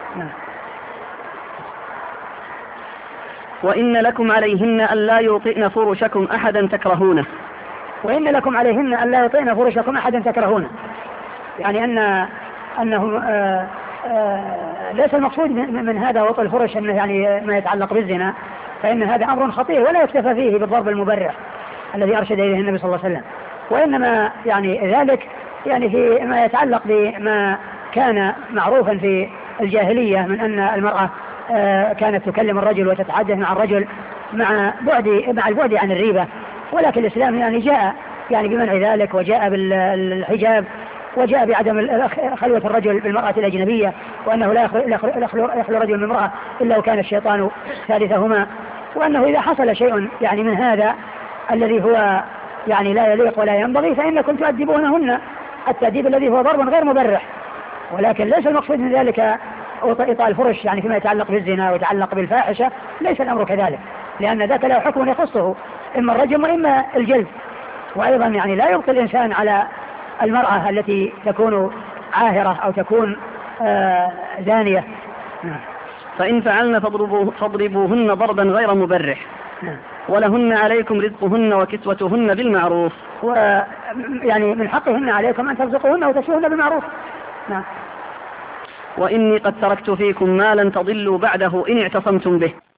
B: وإن لكم عليهن ألا يوطئن فرشكم أحدا تكرهونه
A: وإن لكم عليهن ألا يوطئن فرشكم أحدا تكرهونه، يعني أن أنه آآ آآ ليس المقصود من هذا وطئ الفرش أنه يعني ما يتعلق بالزنا، فإن هذا أمر خطير ولا يكتفى فيه بالضرب المبرح الذي أرشد إليه النبي صلى الله عليه وسلم، وإنما يعني ذلك يعني في ما يتعلق بما كان معروفا في الجاهلية من أن المرأة كانت تكلم الرجل وتتحدث مع الرجل مع بعد مع البعد عن الريبة، ولكن الإسلام يعني جاء يعني بمنع ذلك، وجاء بالحجاب، وجاء بعدم خلوة الرجل بالمرأة الأجنبية، وأنه لا يخلو رجل من امرأة إلا وكان الشيطان ثالثهما، وأنه إذا حصل شيء يعني من هذا الذي هو يعني لا يليق ولا ينبغي فإنكم تؤدبونهن التأديب الذي هو ضرب غير مبرح، ولكن ليس المقصود من ذلك إطاء الفرش يعني فيما يتعلق بالزنا ويتعلق بالفاحشة، ليس الأمر كذلك، لأن ذاك له حكم يخصه إما الرجم وإما الجلد. وأيضا يعني لا يبقي الإنسان على المرأة التي تكون عاهرة أو تكون آه زانية.
B: فإن فعلن فاضربوه فاضربوهن ضربا غير مبرح، ولهن عليكم رزقهن وكسوتهن بالمعروف،
A: ويعني من حقهن عليكم أن ترزقوهن وتكسوهن بالمعروف. نعم.
B: وإني قد تركت فيكم ما لن تضلوا بعده إن اعتصمتم به.